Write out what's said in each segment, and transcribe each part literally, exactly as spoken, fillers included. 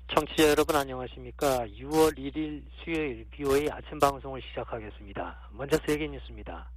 청취자 여러분 안녕하십니까? 유월 일일 수요일 비오에이 아침 방송을 시작하겠습니다. 먼저 세계 뉴스입니다.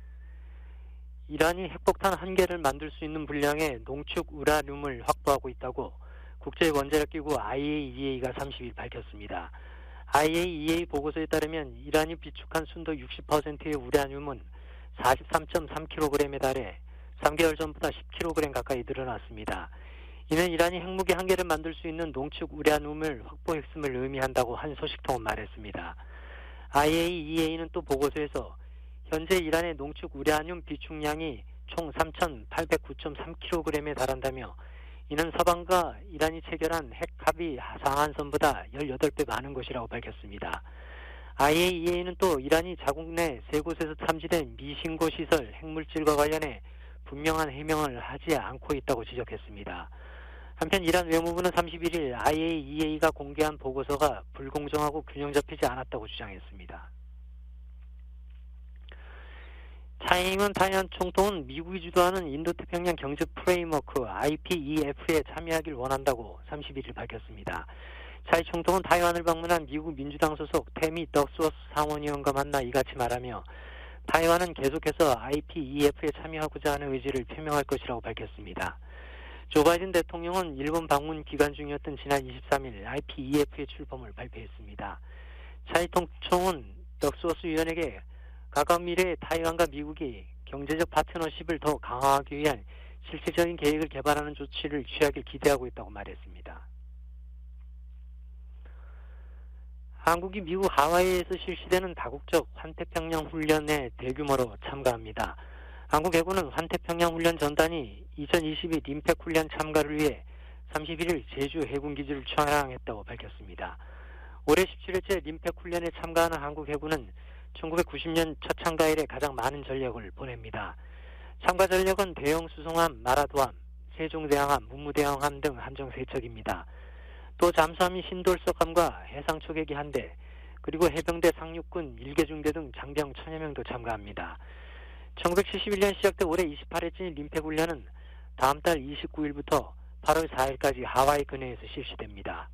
이란이 핵폭탄 한 개를 만들 수 있는 분량의 농축 우라늄을 확보하고 있다고 국제원자력기구 아이에이이에이가 삼십일 밝혔습니다. 아이에이이에이 보고서에 따르면 이란이 비축한 순도 육십 퍼센트의 우라늄은 사십삼 점 삼 킬로그램에 달해 삼 개월 전보다 십 킬로그램 가까이 늘어났습니다. 이는 이란이 핵무기 한 개를 만들 수 있는 농축 우라늄을 확보했음을 의미한다고 한 소식통은 말했습니다. 아이에이이에이는 또 보고서에서 현재 이란의 농축 우라늄 비축량이 총 삼천팔백구 점 삼 킬로그램에 달한다며 이는 서방과 이란이 체결한 핵 합의 상한선보다 십팔 배 많은 것이라고 밝혔습니다. 아이에이이에이는 또 이란이 자국 내 세 곳에서 탐지된 미신고 시설 핵물질과 관련해 분명한 해명을 하지 않고 있다고 지적했습니다. 한편 이란 외무부는 삼십일일 아이에이이에이가 공개한 보고서가 불공정하고 균형 잡히지 않았다고 주장했습니다. 차이잉원 타이완 총통은 미국이 주도하는 인도태평양 경제 프레임워크 아이피이에프에 참여하길 원한다고 삼십일일 밝혔습니다. 차이 총통은 타이완을 방문한 미국 민주당 소속 태미 덕스워스 상원의원과 만나 이같이 말하며 타이완은 계속해서 아이피이에프에 참여하고자 하는 의지를 표명할 것이라고 밝혔습니다. 조 바이든 대통령은 일본 방문 기간 중이었던 지난 이십삼일 아이피이에프의 출범을 발표했습니다. 차이 총통은 덕스워스 위원에게 가까운 미래에 타이완과 미국이 경제적 파트너십을 더 강화하기 위한 실질적인 계획을 개발하는 조치를 취하길 기대하고 있다고 말했습니다. 한국이 미국 하와이에서 실시되는 다국적 환태평양 훈련에 대규모로 참가합니다. 한국 해군은 환태평양 훈련 전단이 이천이십이 임팩 훈련 참가를 위해 삼십일일 제주 해군기지를 출항했다고 밝혔습니다. 올해 십칠회째 임팩 훈련에 참가하는 한국 해군은 천구백구십년 첫 참가 이래 가장 많은 전력을 보냅니다. 참가 전력은 대형 수송함, 마라도함, 세종대왕함, 문무대왕함 등 함정 세 척입니다. 또 잠수함이 신돌석함과 해상초계기 한 대, 그리고 해병대 상륙군 일개 중대 등 장병 천여 명도 참가합니다. 천구백칠십일년 시작돼 올해 이십팔회째 임팩 훈련은 다음 달 이십구일부터 팔월 사일까지 하와이 근해에서 실시됩니다.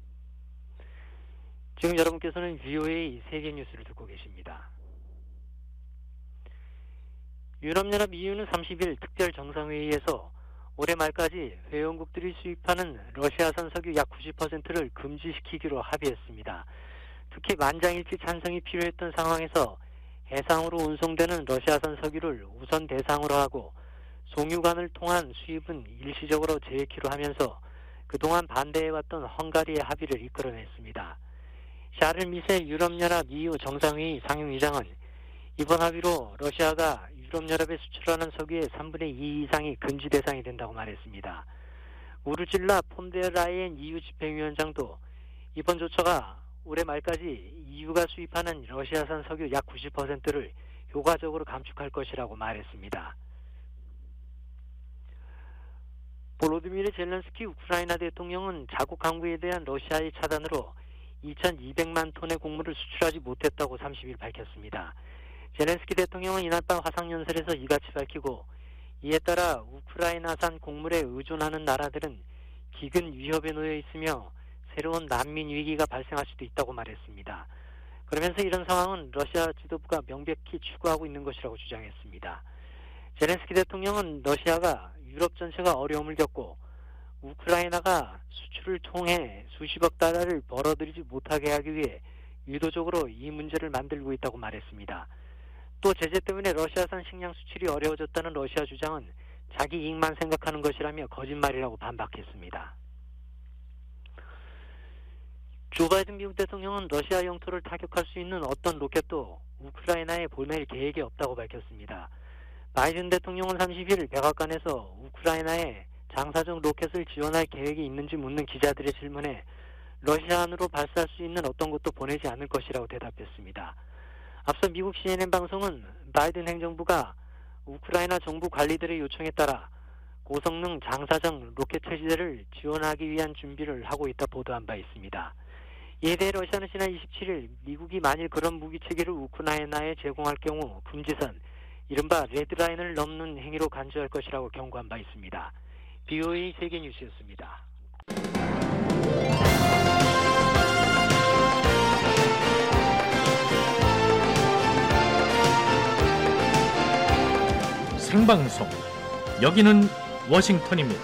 지금 여러분께서는 비오에이 세계 뉴스를 듣고 계십니다. 유럽연합 이유는 삼십일 특별 정상회의에서 올해 말까지 회원국들이 수입하는 러시아산 석유 약 구십 퍼센트를 금지시키기로 합의했습니다. 특히 만장일치 찬성이 필요했던 상황에서 해상으로 운송되는 러시아산 석유를 우선 대상으로 하고 송유관을 통한 수입은 일시적으로 재개키로 하면서 그동안 반대해왔던 헝가리의 합의를 이끌어냈습니다. 샤를 미셀 유럽연합 이유 정상회의 상임위장은 이번 합의로 러시아가 유럽연합에 수출하는 석유의 삼분의 이 이상이 금지 대상이 된다고 말했습니다. 우르질라 폰데라이엔 이유 집행위원장도 이번 조처가 올해 말까지 이유가 수입하는 러시아산 석유 약 구십 퍼센트를 효과적으로 감축할 것이라고 말했습니다. 볼로디미르 젤렌스키 우크라이나 대통령은 자국 강구에 대한 러시아의 차단으로 이천이백만 톤의 곡물을 수출하지 못했다고 삼십일 밝혔습니다. 젤렌스키 대통령은 이날 밤 화상연설에서 이같이 밝히고 이에 따라 우크라이나산 곡물에 의존하는 나라들은 기근 위협에 놓여 있으며 새로운 난민 위기가 발생할 수도 있다고 말했습니다. 그러면서 이런 상황은 러시아 지도부가 명백히 추구하고 있는 것이라고 주장했습니다. 젤렌스키 대통령은 러시아가 유럽 전체가 어려움을 겪고 우크라이나가 수출을 통해 수십억 달러를 벌어들이지 못하게 하기 위해 의도적으로 이 문제를 만들고 있다고 말했습니다. 또 제재 때문에 러시아산 식량 수출이 어려워졌다는 러시아 주장은 자기 이익만 생각하는 것이라며 거짓말이라고 반박했습니다. 조 바이든 미국 대통령은 러시아 영토를 타격할 수 있는 어떤 로켓도 우크라이나에 보낼 계획이 없다고 밝혔습니다. 바이든 대통령은 삼십일 백악관에서 우크라이나에 장사정 로켓을 지원할 계획이 있는지 묻는 기자들의 질문에 러시아안으로 발사할 수 있는 어떤 것도 보내지 않을 것이라고 대답했습니다. 앞서 미국 씨엔엔 방송은 바이든 행정부가 우크라이나 정부 관리들의 요청에 따라 고성능 장사정 로켓 체제를 지원하기 위한 준비를 하고 있다 보도한 바 있습니다. 이에 대해 러시아는 지난 이십칠일 미국이 만일 그런 무기 체계를 우크라이나에 제공할 경우 금지선, 이른바 레드라인을 넘는 행위로 간주할 것이라고 경고한 바 있습니다. 비오에이 세계뉴스였습니다. 생방송, 여기는 워싱턴입니다.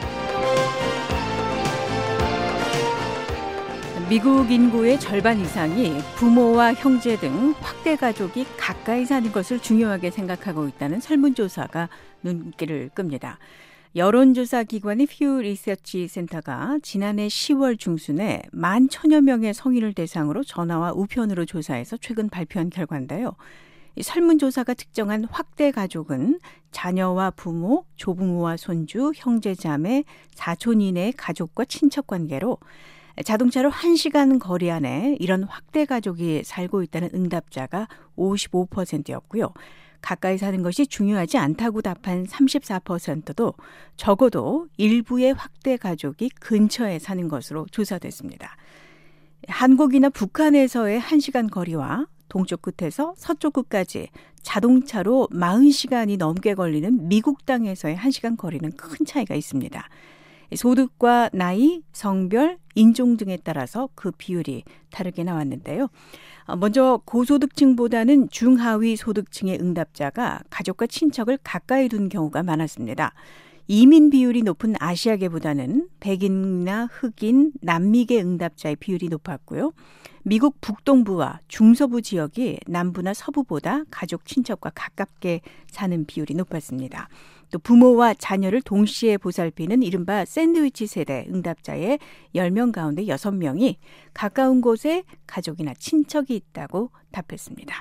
미국 인구의 절반 이상이 부모와 형제 등 확대 가족이 가까이 사는 것을 중요하게 생각하고 있다는 설문조사가 눈길을 끕니다. 여론조사 기관의 퓨 리서치 센터가 지난해 시월 중순에 만 천여 명의 성인을 대상으로 전화와 우편으로 조사해서 최근 발표한 결과인데요. 이 설문조사가 특정한 확대 가족은 자녀와 부모, 조부모와 손주, 형제자매, 사촌 이내의 가족과 친척 관계로 자동차로 한 시간 거리 안에 이런 확대 가족이 살고 있다는 응답자가 오십오 퍼센트였고요. 가까이 사는 것이 중요하지 않다고 답한 삼십사 퍼센트도 적어도 일부의 확대 가족이 근처에 사는 것으로 조사됐습니다. 한국이나 북한에서의 한 시간 거리와 동쪽 끝에서 서쪽 끝까지 자동차로 사십 시간이 넘게 걸리는 미국 땅에서의 한 시간 거리는 큰 차이가 있습니다. 소득과 나이, 성별, 인종 등에 따라서 그 비율이 다르게 나왔는데요. 먼저 고소득층보다는 중하위 소득층의 응답자가 가족과 친척을 가까이 둔 경우가 많았습니다. 이민 비율이 높은 아시아계보다는 백인이나 흑인, 남미계 응답자의 비율이 높았고요. 미국 북동부와 중서부 지역이 남부나 서부보다 가족, 친척과 가깝게 사는 비율이 높았습니다. 또 부모와 자녀를 동시에 보살피는 이른바 샌드위치 세대 응답자의 열 명 가운데 여섯 명이 가까운 곳에 가족이나 친척이 있다고 답했습니다.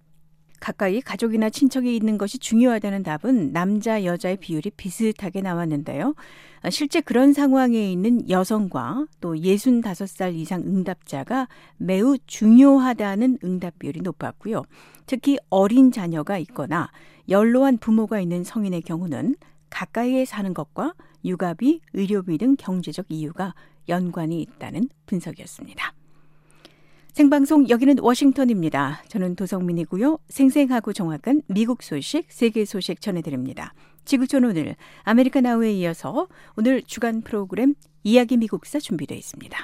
가까이 가족이나 친척이 있는 것이 중요하다는 답은 남자, 여자의 비율이 비슷하게 나왔는데요. 실제 그런 상황에 있는 여성과 또 예순다섯 살 이상 응답자가 매우 중요하다는 응답 비율이 높았고요. 특히 어린 자녀가 있거나 연로한 부모가 있는 성인의 경우는 가까이에 사는 것과 육아비, 의료비 등 경제적 이유가 연관이 있다는 분석이었습니다. 생방송 여기는 워싱턴입니다. 저는 도성민이고요. 생생하고 정확한 미국 소식, 세계 소식 전해드립니다. 지구촌 오늘 아메리카 나우에 이어서 오늘 주간 프로그램 이야기 미국사 준비되어 있습니다.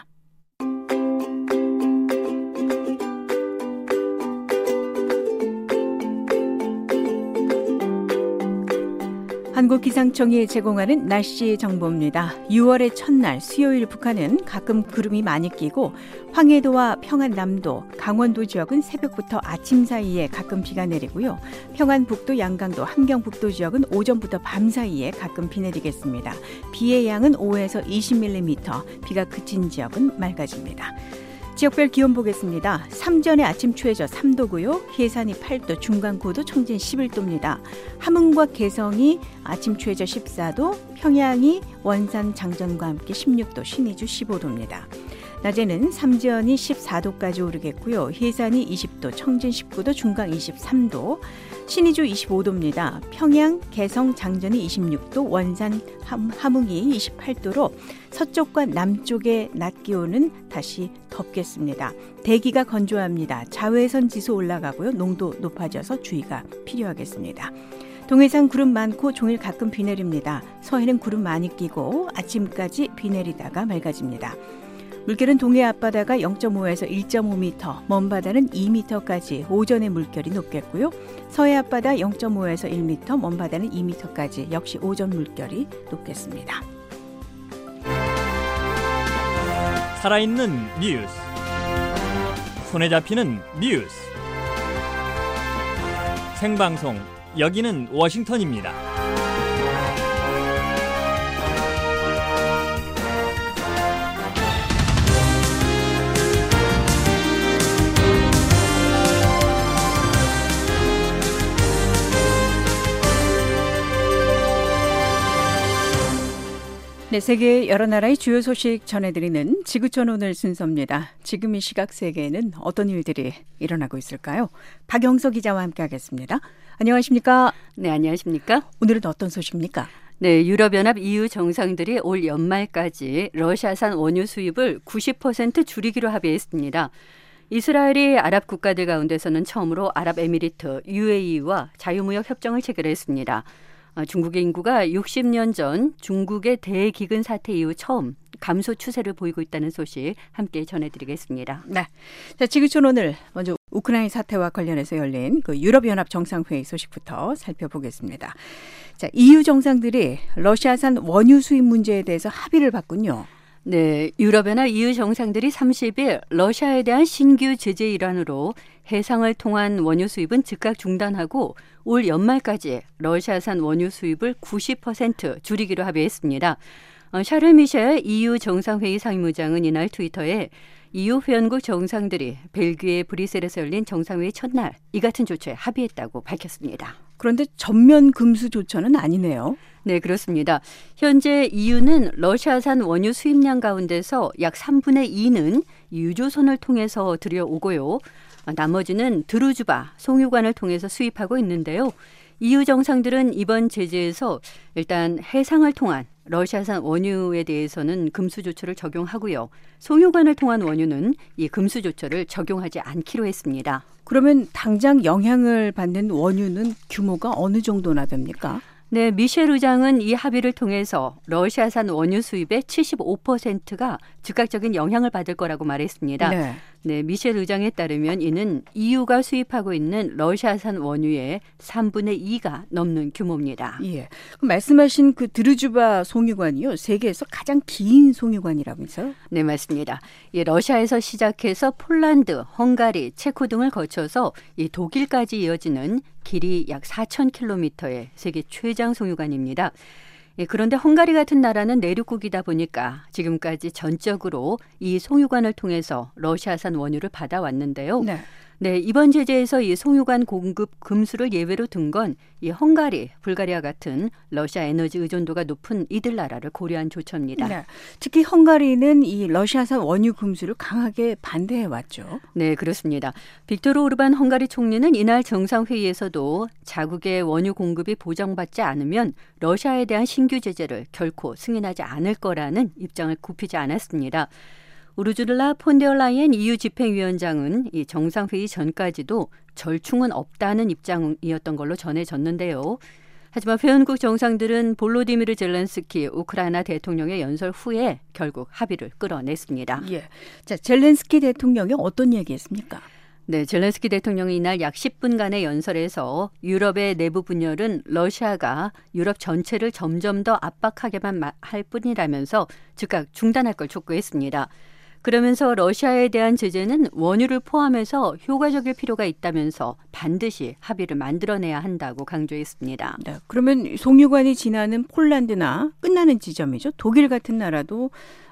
한국기상청이 제공하는 날씨 정보입니다. 유월의 첫날 수요일 북한은 가끔 구름이 많이 끼고 황해도와 평안남도, 강원도 지역은 새벽부터 아침 사이에 가끔 비가 내리고요. 평안북도, 양강도, 함경북도 지역은 오전부터 밤 사이에 가끔 비 내리겠습니다. 비의 양은 오에서 이십 밀리미터, 비가 그친 지역은 맑아집니다. 지역별 기온 보겠습니다. 삼전의 아침 최저 삼 도고요. 해산이 팔 도, 중간 구 도, 청진 십일 도입니다. 함흥과 개성이 아침 최저 십사 도, 평양이 원산, 장전과 함께 십육 도, 신의주 십오 도입니다. 낮에는 삼전이 십사 도까지 오르겠고요. 해산이 이십 도, 청진 십구 도, 중강 이십삼 도, 신의주 이십오 도입니다. 평양, 개성, 장전이 이십육 도, 원산, 함, 함흥이 이십팔 도로 서쪽과 남쪽의 낮 기온은 다시 덥겠습니다. 대기가 건조합니다. 자외선 지수 올라가고요. 농도 높아져서 주의가 필요하겠습니다. 동해상 구름 많고 종일 가끔 비 내립니다. 서해는 구름 많이 끼고 아침까지 비 내리다가 맑아집니다. 물결은 동해 앞바다가 영 점 오에서 일 점 오 미터, 먼바다는 이 미터까지 오전에 물결이 높겠고요. 서해 앞바다 영 점 오에서 일 미터, 먼바다는 이 미터까지 역시 오전 물결이 높겠습니다. 살아있는 뉴스, 손에 잡히는 뉴스, 생방송 여기는 워싱턴입니다. 네, 세계 여러 나라의 주요 소식 전해드리는 지구촌 오늘 순서입니다. 지금 이 시각 세계에는 어떤 일들이 일어나고 있을까요? 박영서 기자와 함께하겠습니다. 안녕하십니까? 네, 안녕하십니까? 오늘은 어떤 소식입니까? 네, 유럽연합 이유 정상들이 올 연말까지 러시아산 원유 수입을 구십 퍼센트 줄이기로 합의했습니다. 이스라엘이 아랍 국가들 가운데서는 처음으로 아랍에미리트, 유에이와 자유무역 협정을 체결했습니다. 중국의 인구가 육십 년 전 중국의 대기근 사태 이후 처음 감소 추세를 보이고 있다는 소식 함께 전해드리겠습니다. 네, 자, 지구촌 오늘 먼저 우크라이나 사태와 관련해서 열린 그 유럽연합 정상회의 소식부터 살펴보겠습니다. 자, 이유 정상들이 러시아산 원유 수입 문제에 대해서 합의를 봤군요. 네, 유럽연합 이유 정상들이 삼십 일 러시아에 대한 신규 제재 일환으로 해상을 통한 원유 수입은 즉각 중단하고 올 연말까지 러시아산 원유 수입을 구십 퍼센트 줄이기로 합의했습니다. 어, 샤를 미셸 이유 정상회의 상임의장은 이날 트위터에 이유 회원국 정상들이 벨기에 브뤼셀에서 열린 정상회의 첫날 이 같은 조처에 합의했다고 밝혔습니다. 그런데 전면 금수 조처는 아니네요. 네, 그렇습니다. 현재 이유는 러시아산 원유 수입량 가운데서 약 삼분의 이는 유조선을 통해서 들여오고요. 나머지는 드루즈바, 송유관을 통해서 수입하고 있는데요. 이유 정상들은 이번 제재에서 일단 해상을 통한 러시아산 원유에 대해서는 금수 조처를 적용하고요. 송유관을 통한 원유는 이 금수 조처를 적용하지 않기로 했습니다. 그러면 당장 영향을 받는 원유는 규모가 어느 정도나 됩니까? 네, 미셸 의장은 이 합의를 통해서 러시아산 원유 수입의 칠십오 퍼센트가 즉각적인 영향을 받을 거라고 말했습니다. 네. 네, 미셸 의장에 따르면 이는 이유가 수입하고 있는 러시아산 원유의 삼분의 이가 넘는 규모입니다. 예. 그럼 말씀하신 그 드루즈바 송유관이요, 세계에서 가장 긴 송유관이라면서요? 네, 맞습니다. 이 러시아에서 시작해서 폴란드, 헝가리, 체코 등을 거쳐서 이 독일까지 이어지는 길이 약 사천 킬로미터의 세계 최장 송유관입니다. 예, 그런데 헝가리 같은 나라는 내륙국이다 보니까 지금까지 전적으로 이 송유관을 통해서 러시아산 원유를 받아왔는데요. 네. 네, 이번 제재에서 이 송유관 공급 금수를 예외로 둔 건 이 헝가리, 불가리아 같은 러시아 에너지 의존도가 높은 이들 나라를 고려한 조처입니다. 네. 특히 헝가리는 이 러시아산 원유 금수를 강하게 반대해 왔죠. 네, 그렇습니다. 빅토르 오르반 헝가리 총리는 이날 정상회의에서도 자국의 원유 공급이 보장받지 않으면 러시아에 대한 신규 제재를 결코 승인하지 않을 거라는 입장을 굽히지 않았습니다. 우르줄라 폰데어라이엔 이유 집행위원장은 이 정상회의 전까지도 절충은 없다는 입장이었던 걸로 전해졌는데요. 하지만 회원국 정상들은 볼로디미르 젤렌스키 우크라이나 대통령의 연설 후에 결국 합의를 끌어냈습니다. 예. 자, 젤렌스키 대통령이 어떤 얘기했습니까? 네, 젤렌스키 대통령이 이날 약 십 분간의 연설에서 유럽의 내부 분열은 러시아가 유럽 전체를 점점 더 압박하게만 할 뿐이라면서 즉각 중단할 걸 촉구했습니다. 그러면서 러시아에 대한 제재는 원유를 포함해서 효과적일 필요가 있다면서 반드시 합의를 만들어내야 한다고 강조했습니다. 네, 그러면 송유관이 지나는 폴란드나 끝나는 지점이죠. 독일 같은 나라도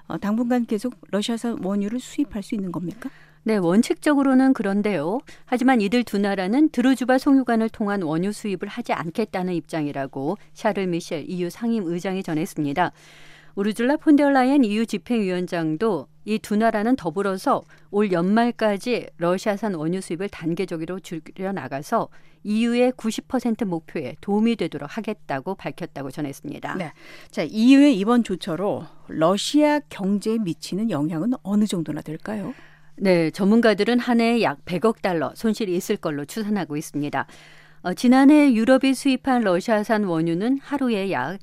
당분간 계속 러시아산 원유를 수입할 수 있는 겁니까? 네, 원칙적으로는 그런데요. 하지만 이들 두 나라는 드루즈바 송유관을 통한 원유 수입을 하지 않겠다는 입장이라고 샤를 미셸 이유 상임 의장이 전했습니다. 우르줄라 폰데어라이엔 이유 집행위원장도 이 두 나라는 더불어서 올 연말까지 러시아산 원유 수입을 단계적으로 줄여나가서 이유의 구십 퍼센트 목표에 도움이 되도록 하겠다고 밝혔다고 전했습니다. 네, 자, 이유의 이번 조처로 러시아 경제에 미치는 영향은 어느 정도나 될까요? 네, 전문가들은 한 해에 약 백억 달러 손실이 있을 걸로 추산하고 있습니다. 어, 지난해 유럽이 수입한 러시아산 원유는 하루에 약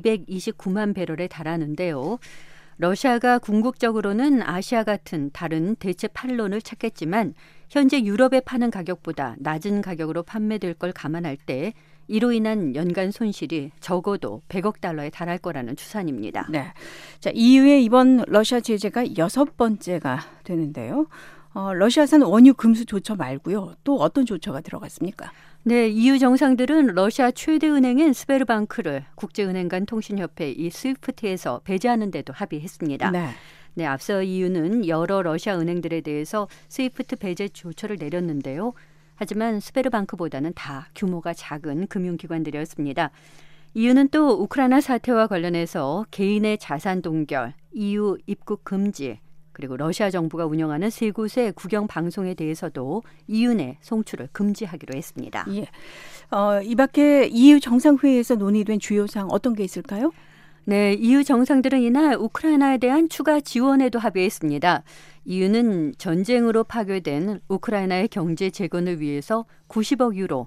이백이십구만 배럴에 달하는데요. 러시아가 궁극적으로는 아시아 같은 다른 대체 판로를 찾겠지만 현재 유럽에 파는 가격보다 낮은 가격으로 판매될 걸 감안할 때 이로 인한 연간 손실이 적어도 백억 달러에 달할 거라는 추산입니다. 네, 자, 이유의 이번 러시아 제재가 여섯 번째가 되는데요. 어, 러시아산 원유 금수 조처 말고요. 또 어떤 조처가 들어갔습니까? 네, 이유 정상들은 러시아 최대 은행인 스베르방크를 국제은행 간 통신협회 이 스위프트에서 배제하는 데도 합의했습니다. 네. 네, 앞서 이유는 여러 러시아 은행들에 대해서 스위프트 배제 조처를 내렸는데요. 하지만 스베르방크보다는 다 규모가 작은 금융기관들이었습니다. 이유는 또 우크라이나 사태와 관련해서 개인의 자산 동결, 이유 입국 금지, 그리고 러시아 정부가 운영하는 세 곳의 국영 방송에 대해서도 이유 내 송출을 금지하기로 했습니다. 예. 어, 이 밖에 이유 정상회의에서 논의된 주요 사항 어떤 게 있을까요? 네, 이유 정상들은 이날 우크라이나에 대한 추가 지원에도 합의했습니다. 이유는 전쟁으로 파괴된 우크라이나의 경제 재건을 위해서 구십억 유로,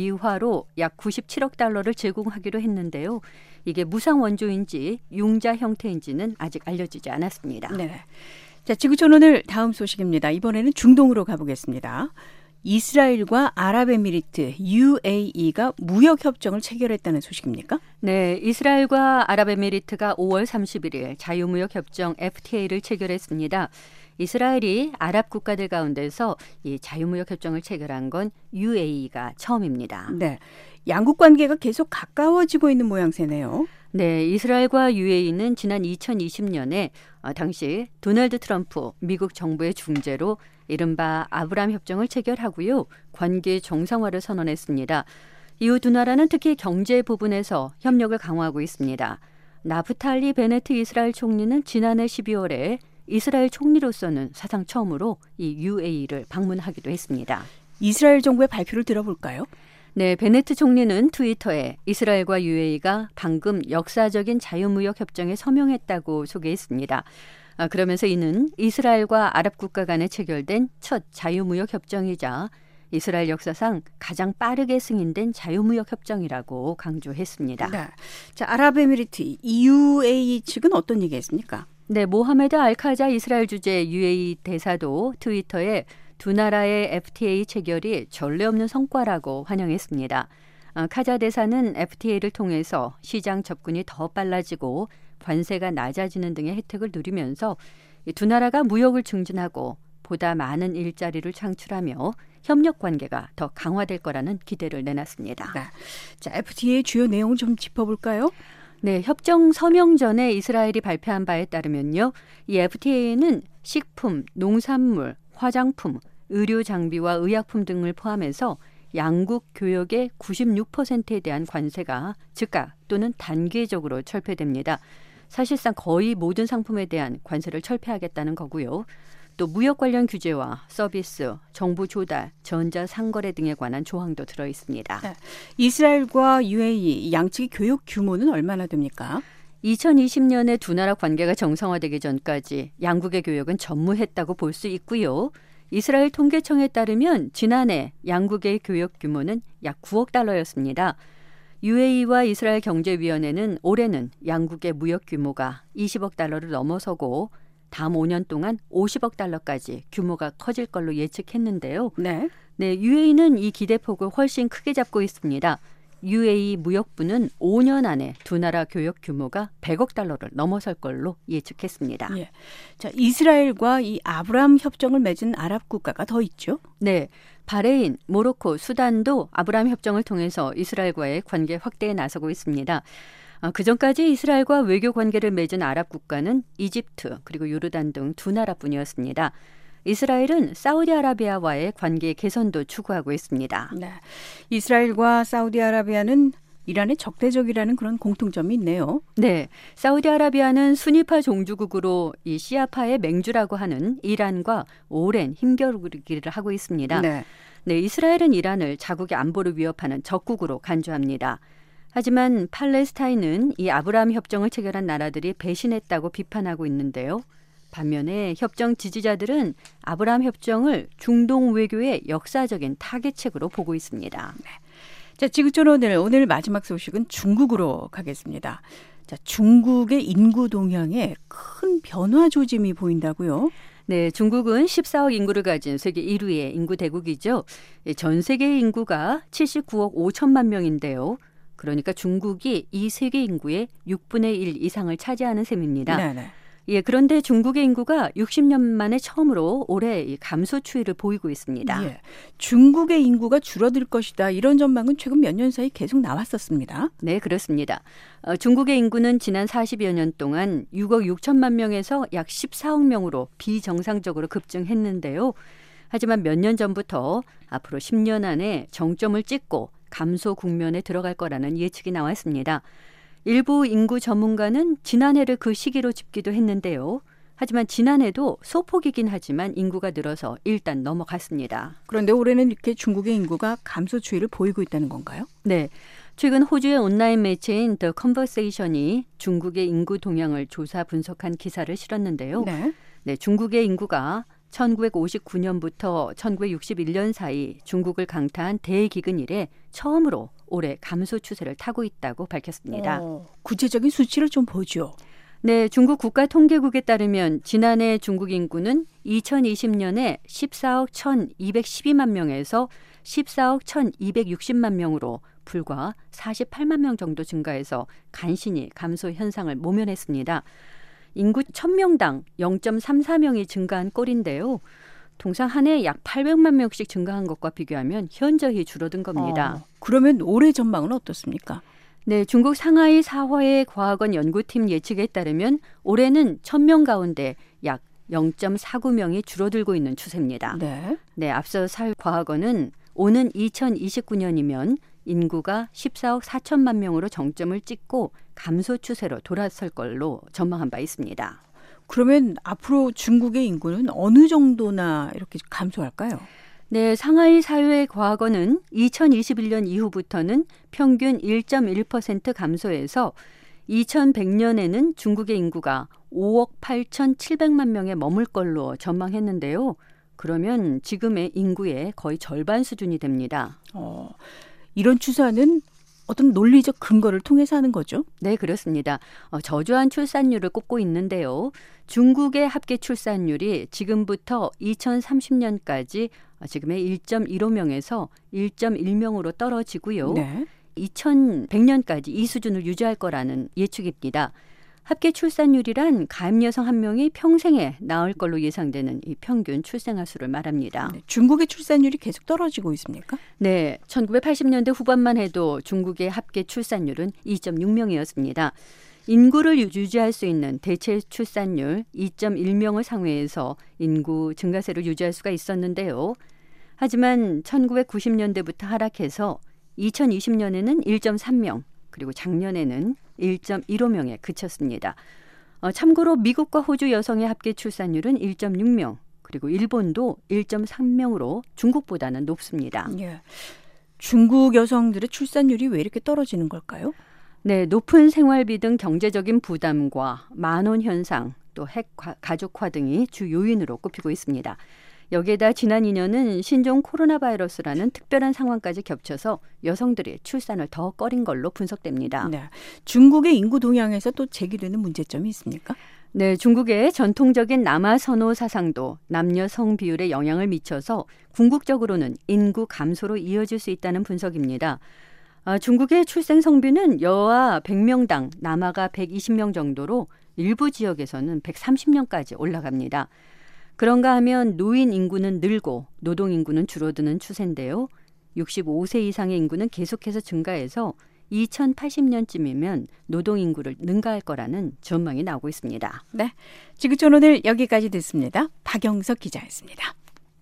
미화로 약 구십칠억 달러를 제공하기로 했는데요. 이게 무상 원조인지 융자 형태인지는 아직 알려지지 않았습니다. 네. 자, 지구촌 오늘 다음 소식입니다. 이번에는 중동으로 가보겠습니다. 이스라엘과 아랍에미리트 유에이이가 무역 협정을 체결했다는 소식입니까? 네, 이스라엘과 아랍에미리트가 오월 삼십일일 자유무역 협정 에프티에이를 체결했습니다. 이스라엘이 아랍 국가들 가운데서 이 자유무역 협정을 체결한 건 유에이이가 처음입니다. 네, 양국 관계가 계속 가까워지고 있는 모양새네요. 네, 이스라엘과 유에이는 지난 이천이십 년에 당시 도널드 트럼프 미국 정부의 중재로 이른바 아브라함 협정을 체결하고요. 관계 정상화를 선언했습니다. 이후 두 나라는 특히 경제 부분에서 협력을 강화하고 있습니다. 나프탈리 베네트 이스라엘 총리는 지난해 십이월에 이스라엘 총리로서는 사상 처음으로 이 유에이를 방문하기도 했습니다. 이스라엘 정부의 발표를 들어볼까요? 네, 베네트 총리는 트위터에 이스라엘과 유에이가 방금 역사적인 자유무역 협정에 서명했다고 소개했습니다. 아, 그러면서 이는 이스라엘과 아랍 국가 간에 체결된 첫 자유무역 협정이자 이스라엘 역사상 가장 빠르게 승인된 자유무역 협정이라고 강조했습니다. 네. 자, 아랍에미리트 유에이이 측은 어떤 얘기했습니까? 네, 모하메드 알카자 이스라엘 주재 유에이이 대사도 트위터에 두 나라의 에프티에이 체결이 전례 없는 성과라고 환영했습니다. 아, 카자 대사는 에프티에이를 통해서 시장 접근이 더 빨라지고 관세가 낮아지는 등의 혜택을 누리면서 두 나라가 무역을 증진하고 보다 많은 일자리를 창출하며 협력 관계가 더 강화될 거라는 기대를 내놨습니다. 네. 자, 에프티에이 주요 내용 좀 짚어볼까요? 네, 협정 서명 전에 이스라엘이 발표한 바에 따르면요. 이 에프티에이는 식품, 농산물, 화장품, 의료 장비와 의약품 등을 포함해서 양국 교역의 구십육 퍼센트에 대한 관세가 즉각 또는 단계적으로 철폐됩니다. 사실상 거의 모든 상품에 대한 관세를 철폐하겠다는 거고요. 또 무역 관련 규제와 서비스, 정보 조달, 전자상거래 등에 관한 조항도 들어 있습니다. 네. 이스라엘과 유에이이 양측의 교역 규모는 얼마나 됩니까? 이천이십 년에 두 나라 관계가 정상화되기 전까지 양국의 교역은 전무했다고 볼 수 있고요. 이스라엘 통계청에 따르면 지난해 양국의 교역 규모는 약 구억 달러였습니다. 유에이와 이스라엘 경제위원회는 올해는 양국의 무역 규모가 이십억 달러를 넘어서고 다음 오 년 동안 오십억 달러까지 규모가 커질 걸로 예측했는데요. 네. 네, 유에이는 이 기대폭을 훨씬 크게 잡고 있습니다. 유에이 무역부는 오 년 안에 두 나라 교역 규모가 백억 달러를 넘어설 걸로 예측했습니다. 예. 자, 이스라엘과 이 아브라함 협정을 맺은 아랍 국가가 더 있죠? 네. 바레인, 모로코, 수단도 아브라함 협정을 통해서 이스라엘과의 관계 확대에 나서고 있습니다. 그전까지 이스라엘과 외교 관계를 맺은 아랍 국가는 이집트 그리고 요르단 등 두 나라뿐이었습니다. 이스라엘은 사우디아라비아와의 관계 개선도 추구하고 있습니다. 네. 이스라엘과 사우디아라비아는 이란의 적대적이라는 그런 공통점이 있네요. 네, 사우디아라비아는 수니파 종주국으로 이 시아파의 맹주라고 하는 이란과 오랜 힘겨루기를 하고 있습니다. 네. 네, 이스라엘은 이란을 자국의 안보를 위협하는 적국으로 간주합니다. 하지만 팔레스타인은 이 아브라함 협정을 체결한 나라들이 배신했다고 비판하고 있는데요. 반면에 협정 지지자들은 아브라함 협정을 중동 외교의 역사적인 타겟책으로 보고 있습니다. 네. 자, 지구촌 오늘 오늘 마지막 소식은 중국으로 가겠습니다. 자, 중국의 인구 동향에 큰 변화 조짐이 보인다고요? 네, 중국은 십사억 인구를 가진 세계 일 위의 인구 대국이죠. 전 세계 인구가 칠십구억 오천만 명인데요. 그러니까 중국이 이 세계 인구의 육분의 일 이상을 차지하는 셈입니다. 네네. 예, 그런데 중국의 인구가 육십 년 만에 처음으로 올해 감소 추이를 보이고 있습니다. 예, 중국의 인구가 줄어들 것이다. 이런 전망은 최근 몇 년 사이 계속 나왔었습니다. 네, 그렇습니다. 어, 중국의 인구는 지난 사십여 년 동안 육억 육천만 명에서 약 십사억 명으로 비정상적으로 급증했는데요. 하지만 몇 년 전부터 앞으로 십 년 안에 정점을 찍고 감소 국면에 들어갈 거라는 예측이 나왔습니다. 일부 인구 전문가는 지난해를 그 시기로 짚기도 했는데요. 하지만 지난해도 소폭이긴 하지만 인구가 늘어서 일단 넘어갔습니다. 그런데 올해는 이렇게 중국의 인구가 감소 추이를 보이고 있다는 건가요? 네. 최근 호주의 온라인 매체인 The Conversation이 중국의 인구 동향을 조사 분석한 기사를 실었는데요. 네. 네, 중국의 인구가 천구백오십구 년부터 천구백육십일 년 사이 중국을 강타한 대기근 이래 처음으로 올해 감소 추세를 타고 있다고 밝혔습니다. 어, 구체적인 수치를 좀 보죠. 네, 중국 국가통계국에 따르면 지난해 중국 인구는 이천이십 년에 십사억 천이백십이만 명에서 십사억 천이백육십만 명으로 불과 사십팔만 명 정도 증가해서 간신히 감소 현상을 모면했습니다. 인구 천 명당 영 점 삼사 명이 증가한 꼴인데요. 통상 한 해 약 팔백만 명씩 증가한 것과 비교하면 현저히 줄어든 겁니다. 어, 그러면 올해 전망은 어떻습니까? 네, 중국 상하이 사화의 과학원 연구팀 예측에 따르면 올해는 천 명 가운데 약 영 점 사구 명이 줄어들고 있는 추세입니다. 네. 네, 앞서 사회과학원은 오는 이천이십구 년이면 인구가 십사억 사천만 명으로 정점을 찍고 감소 추세로 돌아설 걸로 전망한 바 있습니다. 그러면 앞으로 중국의 인구는 어느 정도나 이렇게 감소할까요? 네, 상하이 사회과학원은 이천이십일 년 이후부터는 평균 일 점 일 퍼센트 감소해서 이천백 년에는 중국의 인구가 오억 팔천칠백만 명에 머물 걸로 전망했는데요. 그러면 지금의 인구의 거의 절반 수준이 됩니다. 어, 이런 추산은 어떤 논리적 근거를 통해서 하는 거죠? 네, 그렇습니다. 어, 저조한 출산율을 꼽고 있는데요. 중국의 합계 출산율이 지금부터 이천삼십 년까지 지금의 일 점 일오 명에서 일 점 일 명으로 떨어지고요. 네. 이천백 년까지 이 수준을 유지할 거라는 예측입니다. 합계 출산율이란 가임 여성 한 명이 평생에 낳을 걸로 예상되는 이 평균 출생아 수를 말합니다. 네, 중국의 출산율이 계속 떨어지고 있습니까? 네, 천구백팔십 년대 후반만 해도 중국의 합계 출산율은 이 점 육 명이었습니다. 인구를 유지할 수 있는 대체 출산율 이 점 일 명을 상회해서 인구 증가세를 유지할 수가 있었는데요. 하지만 천구백구십 년대부터 하락해서 이천이십 년에는 일 점 삼 명, 그리고 작년에는 일 점 일오 명에 그쳤습니다. 어, 참고로 미국과 호주 여성의 합계 출산율은 일 점 육 명, 그리고 일본도 일 점 삼 명으로 중국보다는 높습니다. 예. 중국 여성들의 출산율이 왜 이렇게 떨어지는 걸까요? 네, 높은 생활비 등 경제적인 부담과 만혼 현상, 또 핵 가족화 등이 주 요인으로 꼽히고 있습니다. 여기에다 지난 이 년은 신종 코로나 바이러스라는 특별한 상황까지 겹쳐서 여성들이 출산을 더 꺼린 걸로 분석됩니다. 네. 중국의 인구 동향에서 또 제기되는 문제점이 있습니까? 네, 중국의 전통적인 남아 선호 사상도 남녀 성 비율에 영향을 미쳐서 궁극적으로는 인구 감소로 이어질 수 있다는 분석입니다. 아, 중국의 출생 성비는 여아 백 명당 남아가 백이십 명 정도로 일부 지역에서는 백삼십 명까지 올라갑니다. 그런가 하면 노인 인구는 늘고 노동 인구는 줄어드는 추세인데요. 육십오 세 이상의 인구는 계속해서 증가해서 이천팔십 년쯤이면 노동 인구를 능가할 거라는 전망이 나오고 있습니다. 네, 지구촌 오늘 여기까지 듣습니다. 박영석 기자였습니다.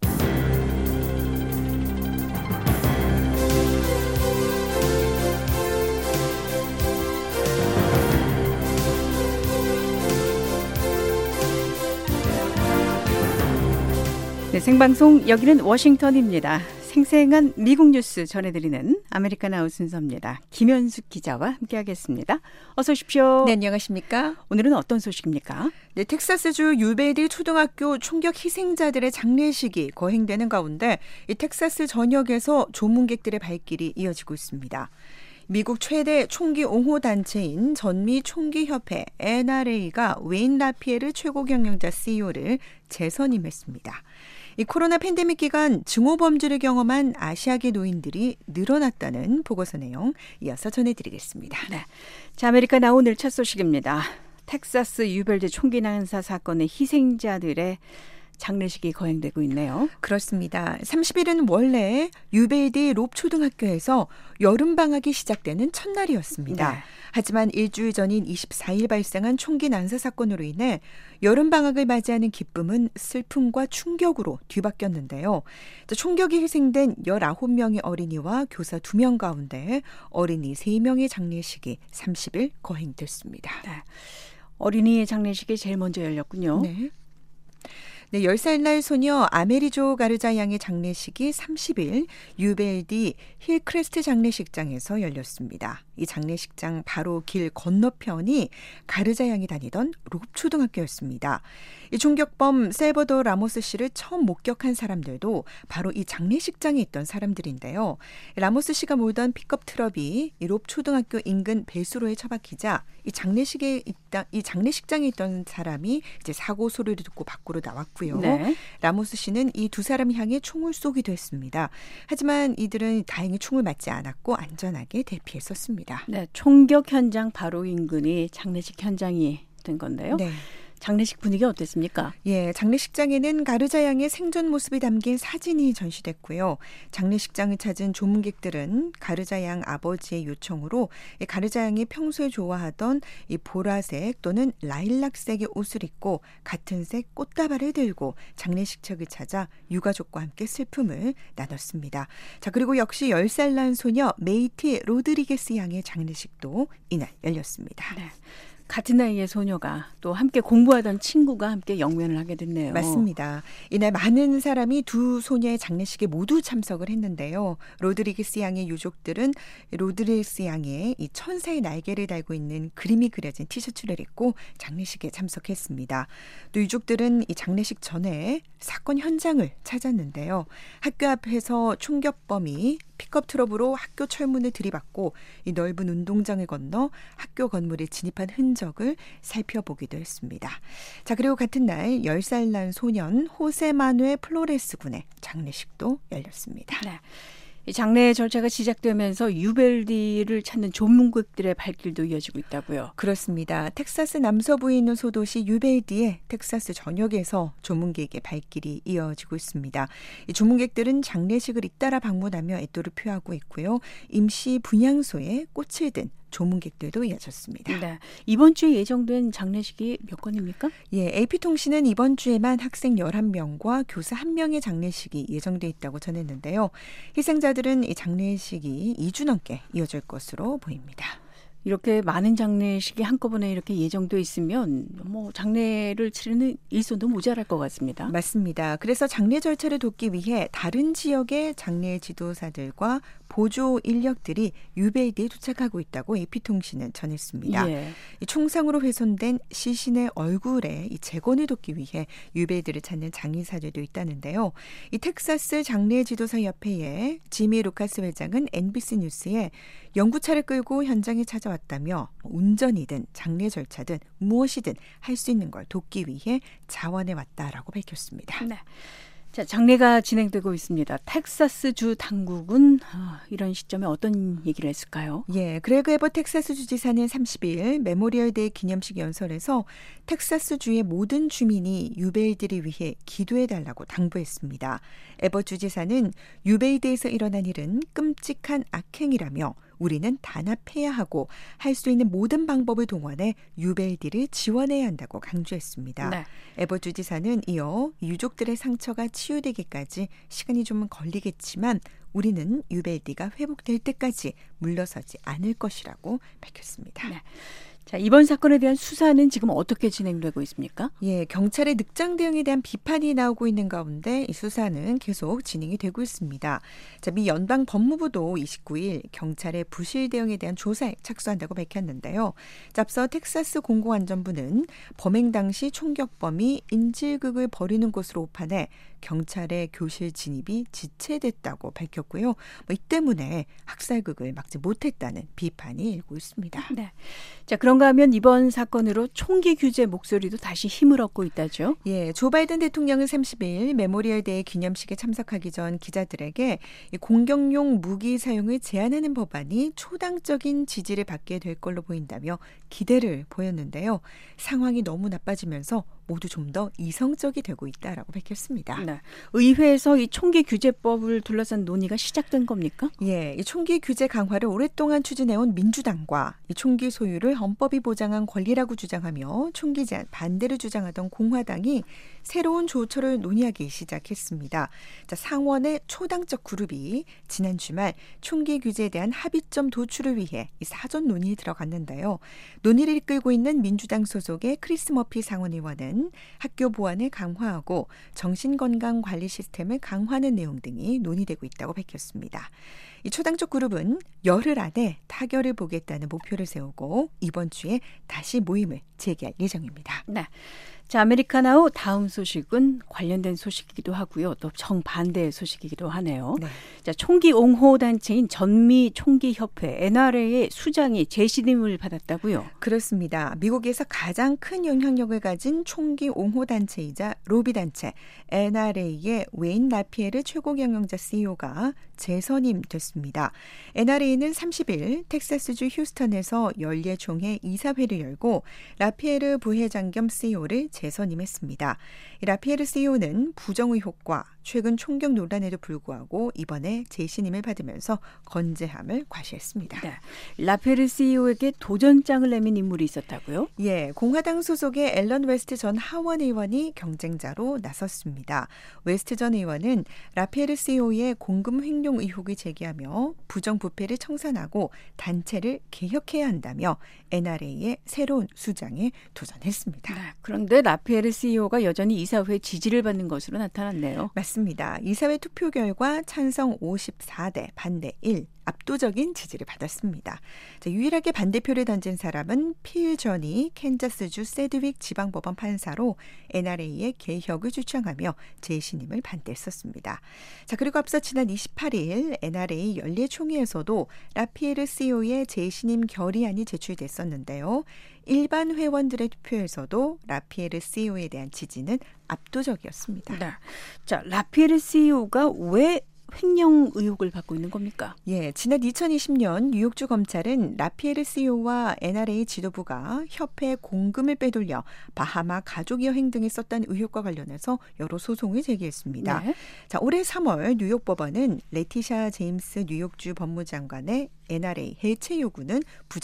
네, 생방송 여기는 워싱턴입니다. 생생한 미국 뉴스 전해드리는 아메리칸 아웃 순서입니다. 김현숙 기자와 함께하겠습니다. 어서 오십시오. 네, 안녕하십니까? 오늘은 어떤 소식입니까? 네, 텍사스주 유베이드 초등학교 총격 희생자들의 장례식이 거행되는 가운데 이 텍사스 전역에서 조문객들의 발길이 이어지고 있습니다. 미국 최대 총기 옹호 단체인 전미 총기협회 엔알에이가 웨인 라피에르 최고 경영자 씨이오를 재선임했습니다. 이 코로나 팬데믹 기간 증오 범죄를 경험한 아시아계 노인들이 늘어났다는 보고서 내용 이어서 전해드리겠습니다. 네, 자, 아메리칸 아웃 오늘 첫 소식입니다. 텍사스 유벨드 총기 난사 사건의 희생자들의 장례식이 거행되고 있네요. 그렇습니다. 삼십 일은 원래 유베이드 롭 초등학교에서 여름방학이 시작되는 첫날이었습니다. 네. 하지만 일주일 전인 이십사 일 발생한 총기 난사 사건으로 인해 여름방학을 맞이하는 기쁨은 슬픔과 충격으로 뒤바뀌었는데요. 총격이 희생된 열아홉 명의 어린이와 교사 두 명 가운데 어린이 세 명의 장례식이 삼십 일 거행됐습니다. 네. 어린이의 장례식이 제일 먼저 열렸군요. 네. 네, 열 살 날 소녀 아메리조 가르자 양의 장례식이 삼십 일 유벨디 힐크레스트 장례식장에서 열렸습니다. 이 장례식장 바로 길 건너편이 가르자 양이 다니던 롭초등학교였습니다. 이 총격범 셀버도 라모스 씨를 처음 목격한 사람들도 바로 이 장례식장에 있던 사람들인데요. 라모스 씨가 몰던 픽업 트럭이 이 롭초등학교 인근 배수로에 처박히자 이 장례식에 있다, 이 장례식장에 있던 사람이 이제 사고 소리를 듣고 밖으로 나왔고요. 네. 라모스 씨는 이 두 사람을 향해 총을 쏘기도 했습니다. 하지만 이들은 다행히 총을 맞지 않았고 안전하게 대피했었습니다. 네, 총격 현장 바로 인근이 장례식 현장이 된 건데요. 네. 장례식 분위기 어땠습니까? 예, 장례식장에는 가르자 양의 생전 모습이 담긴 사진이 전시됐고요. 장례식장을 찾은 조문객들은 가르자 양 아버지의 요청으로 가르자 양이 평소에 좋아하던 이 보라색 또는 라일락색의 옷을 입고 같은 색 꽃다발을 들고 장례식장을 찾아 유가족과 함께 슬픔을 나눴습니다. 자, 그리고 역시 열 살 난 소녀 메이티 로드리게스 양의 장례식도 이날 열렸습니다. 네. 같은 나이의 소녀가 또 함께 공부하던 친구가 함께 영면을 하게 됐네요. 맞습니다. 이날 많은 사람이 두 소녀의 장례식에 모두 참석을 했는데요. 로드리게스 양의 유족들은 로드리게스 양의 이 천사의 날개를 달고 있는 그림이 그려진 티셔츠를 입고 장례식에 참석했습니다. 또 유족들은 이 장례식 전에 사건 현장을 찾았는데요. 학교 앞에서 총격범이 픽업 트럭으로 학교 철문을 들이받고 이 넓은 운동장을 건너 학교 건물에 진입한 흔적을 살펴보기도 했습니다. 자, 그리고 같은 날 열 살 난 소년 호세 마누엘 플로레스 군의 장례식도 열렸습니다. 네. 이 장례 절차가 시작되면서 유벨디를 찾는 조문객들의 발길도 이어지고 있다고요. 그렇습니다. 텍사스 남서부에 있는 소도시 유벨디에 텍사스 전역에서 조문객의 발길이 이어지고 있습니다. 이 조문객들은 장례식을 잇따라 방문하며 애도를 표하고 있고요. 임시 분향소에 꽃을 든 조문객들도 이어졌습니다. 네. 이번 주에 예정된 장례식이 몇 건입니까? 예, 에이피통신은 이번 주에만 학생 열한 명과 교사 한 명의 장례식이 예정돼 있다고 전했는데요. 희생자들은 이 장례식이 이 주 넘게 이어질 것으로 보입니다. 이렇게 많은 장례식이 한꺼번에 이렇게 예정돼 있으면 뭐 장례를 치르는 일손도 모자랄 것 같습니다. 맞습니다. 그래서 장례 절차를 돕기 위해 다른 지역의 장례 지도사들과 보조 인력들이 유벨디에 도착하고 있다고 에이피통신은 전했습니다. 예. 이 총상으로 훼손된 시신의 얼굴에 이 재건을 돕기 위해 유벨디를 찾는 장의사들도 있다는데요. 이 텍사스 장례 지도사 협회의 지미 루카스 회장은 엔비씨 뉴스에 연구차를 끌고 현장에 찾아왔다며 운전이든 장례 절차든 무엇이든 할 수 있는 걸 돕기 위해 자원해 왔다라고 밝혔습니다. 네. 자, 장례가 진행되고 있습니다. 텍사스 주 당국은 아, 이런 시점에 어떤 얘기를 했을까요? 예, 그레그 에버 텍사스 주지사는 삼십 일 메모리얼데이 기념식 연설에서 텍사스 주의 모든 주민이 유벨디를 위해 기도해달라고 당부했습니다. 에버 주지사는 유벨디에서 일어난 일은 끔찍한 악행이라며 우리는 단합해야 하고 할 수 있는 모든 방법을 동원해 유벨디를 지원해야 한다고 강조했습니다. 네. 에버 주지사는 이어 유족들의 상처가 치유되기까지 시간이 좀 걸리겠지만 우리는 유벨디가 회복될 때까지 물러서지 않을 것이라고 밝혔습니다. 네. 자, 이번 사건에 대한 수사는 지금 어떻게 진행되고 있습니까? 예, 경찰의 늑장 대응에 대한 비판이 나오고 있는 가운데 이 수사는 계속 진행이 되고 있습니다. 자, 미 연방 법무부도 이십구 일 경찰의 부실 대응에 대한 조사에 착수한다고 밝혔는데요. 앞서 텍사스 공공안전부는 범행 당시 총격범이 인질극을 벌이는 것으로 오판해 경찰의 교실 진입이 지체됐다고 밝혔고요. 뭐 이 때문에 학살극을 막지 못했다는 비판이 일고 있습니다. 네. 자, 그런가 하면 이번 사건으로 총기 규제 목소리도 다시 힘을 얻고 있다죠? 예, 조 바이든 대통령은 삼십 일 메모리얼데이 기념식에 참석하기 전 기자들에게 공격용 무기 사용을 제한하는 법안이 초당적인 지지를 받게 될 걸로 보인다며 기대를 보였는데요. 상황이 너무 나빠지면서 모두 좀 더 이성적이 되고 있다라고 밝혔습니다. 네. 의회에서 이 총기 규제법을 둘러싼 논의가 시작된 겁니까? 예, 이 총기 규제 강화를 오랫동안 추진해온 민주당과 이 총기 소유를 헌법이 보장한 권리라고 주장하며 총기 제한 반대를 주장하던 공화당이 새로운 조처를 논의하기 시작했습니다. 자, 상원의 초당적 그룹이 지난 주말 총기 규제에 대한 합의점 도출을 위해 이 사전 논의에 들어갔는데요. 논의를 이끌고 있는 민주당 소속의 크리스 머피 상원의원은 초당은 학교 보안을 강화하고 정신건강 관리 시스템을 강화하는 내용 등이 논의되고 있다고 밝혔습니다. 이 초당 쪽 그룹은 열흘 안에 타결을 보겠다는 목표를 세우고 이번 주에 다시 모임을 재개할 예정입니다. 네. 자, 아메리카나우 다음 소식은 관련된 소식이기도 하고요. 또 정반대의 소식이기도 하네요. 네. 자, 총기 옹호 단체인 전미 총기 협회 엔알에이의 수장이 재신임을 받았다고요. 그렇습니다. 미국에서 가장 큰 영향력을 가진 총기 옹호 단체이자 로비 단체 엔알에이의 웨인 라피에르 최고 경영자 씨이오가 재선임됐습니다. 엔알에이는 삼십 일 텍사스주 휴스턴에서 연례총회 이사회를 열고 라피에르 부회장 겸 씨이오를 재선임했습니다. 라피에르 씨이오는 부정 의혹과 최근 총격 논란에도 불구하고 이번에 재신임을 받으면서 건재함을 과시했습니다. 네. 라피에르 씨이오에게 도전장을 내민 인물이 있었다고요? 예, 공화당 소속의 앨런 웨스트 전 하원 의원이 경쟁자로 나섰습니다. 웨스트 전 의원은 라피에르 씨이오의 공금 횡령 의혹을 제기하며 부정부패를 청산하고 단체를 개혁해야 한다며 엔알에이의 새로운 수장에 도전했습니다. 네. 그런데 라피에르 씨이오가 여전히 이사회 지지를 받는 것으로 나타났네요. 맞습니다. 이사회 투표 결과 찬성 오십사 대 반대 일, 압도적인 지지를 받았습니다. 자, 유일하게 반대표를 던진 사람은 필 전이 캔자스주 세드윅 지방법원 판사로 엔알에이의 개혁을 주창하며 재신임을 반대했었습니다. 자, 그리고 앞서 지난 이십팔 일 엔알에이 연례총회에서도 라피에르 씨이오의 재신임 결의안이 제출됐었는데요. 일반 회원들의 투표에서도 라피에르 씨이오에 대한 지지는 압도적이었습니다. 네. 자, 라피에르 씨이오가 왜 횡령 의혹을 받고 있는 겁니까? 예, 지난 이천이십 년 뉴욕주 검찰은 라피에르 씨이오와 엔알에이 지도부가 협회 공금을 빼돌려 바하마 가족 여행 등에 썼다는 의혹과 관련해서 여러 소송을 제기했습니다. 네. 자, 올해 삼월 뉴욕 법원은 레티샤 제임스 뉴욕주 법무장관의 엔알에이 해체 요구는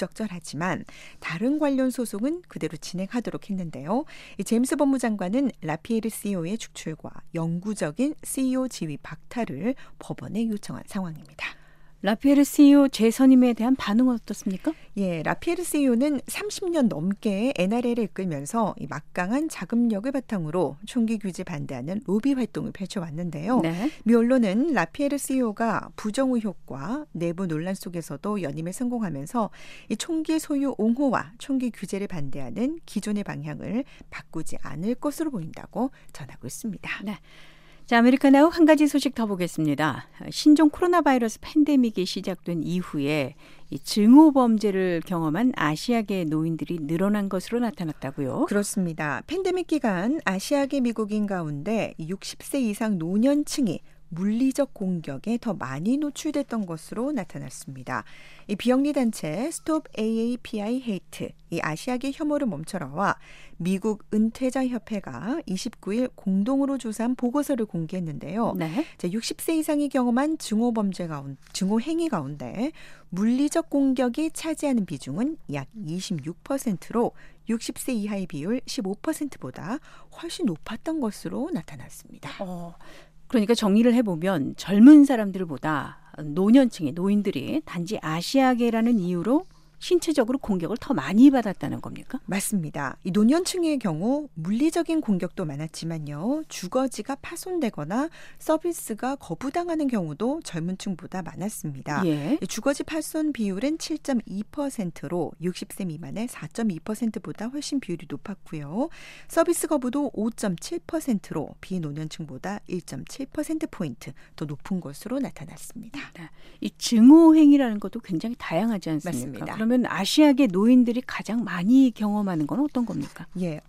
부적절하지만 다른 관련 소송은 그대로 진행하도록 했는데요. 이 제임스 법무장관은 라피에르 씨이오의 축출과 영구적인 씨이오 지위 박탈을 법원에 요청한 상황입니다. 라피에르 씨이오 재선임에 대한 반응은 어떻습니까? 예, 라피에르 씨이오는 삼십 년 넘게 엔알에이를 이끌면서 이 막강한 자금력을 바탕으로 총기 규제 반대하는 로비 활동을 펼쳐왔는데요. 네. 미 언론은 라피에르 씨이오가 부정 의혹과 내부 논란 속에서도 연임에 성공하면서 이 총기 소유 옹호와 총기 규제를 반대하는 기존의 방향을 바꾸지 않을 것으로 보인다고 전하고 있습니다. 네. 자, 아메리카나우 한 가지 소식 더 보겠습니다. 신종 코로나 바이러스 팬데믹이 시작된 이후에 이 증오 범죄를 경험한 아시아계 노인들이 늘어난 것으로 나타났다고요? 그렇습니다. 팬데믹 기간 아시아계 미국인 가운데 육십 세 이상 노년층이 물리적 공격에 더 많이 노출됐던 것으로 나타났습니다. 이 비영리 단체 스톱 에이에이피아이 헤이트, 이 아시아계 혐오를 멈춰라와 미국 은퇴자 협회가 이십구 일 공동으로 조사한 보고서를 공개했는데요. 네. 자, 육십 세 이상이 경험한 증오 범죄 가운데, 증오 행위 가운데 물리적 공격이 차지하는 비중은 약 이십육 퍼센트로 육십 세 이하의 비율 십오 퍼센트보다 훨씬 높았던 것으로 나타났습니다. 어, 그러니까 정리를 해보면 젊은 사람들보다 노년층의 노인들이 단지 아시아계라는 이유로 신체적으로 공격을 더 많이 받았다는 겁니까? 맞습니다. 이 노년층의 경우 물리적인 공격도 많았지만요. 주거지가 파손되거나 서비스가 거부당하는 경우도 젊은 층보다 많았습니다. 예. 주거지 파손 비율은 칠 점 이 퍼센트로 육십 세 미만의 사 점 이 퍼센트보다 훨씬 비율이 높았고요. 서비스 거부도 오 점 칠 퍼센트로 비노년층보다 일 점 칠 퍼센트포인트 더 높은 것으로 나타났습니다. 네. 이 증오행위라는 것도 굉장히 다양하지 않습니까? 맞습니다. 그러면 아시아계 노인들이 가장 많이 경험하는 건 어떤 겁니까? 예,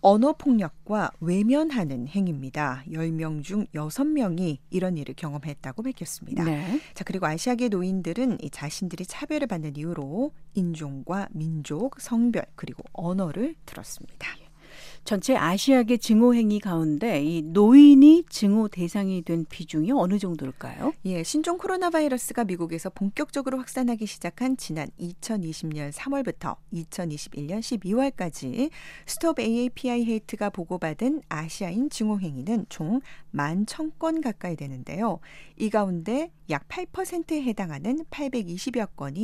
언어폭력과 외면하는 행위입니다. 열 명 중 여섯 명이 이런 일을 경험했다고 밝혔습니다. 네. 자, 그리고 아시아계 노인들은 이 자신들이 차별을 받는 이유로 인종과 민족, 성별 그리고 언어를 들었습니다. 전체 아시아계 증오행위 가운데 이 노인이 증오 대상이 된 비중이 어느 정도일까요? 예, 신종 코로나 바이러스가 미국에서 본격적으로 확산하기 시작한 지난 이천이십 년 삼월부터 이천이십일 년 십이월까지 스톱 에이에이피아이 헤이트가 보고받은 아시아인 증오행위는 총 만 천 건 가까이 되는데요. 이 가운데 약 팔 퍼센트에 해당하는 팔백이십여 건이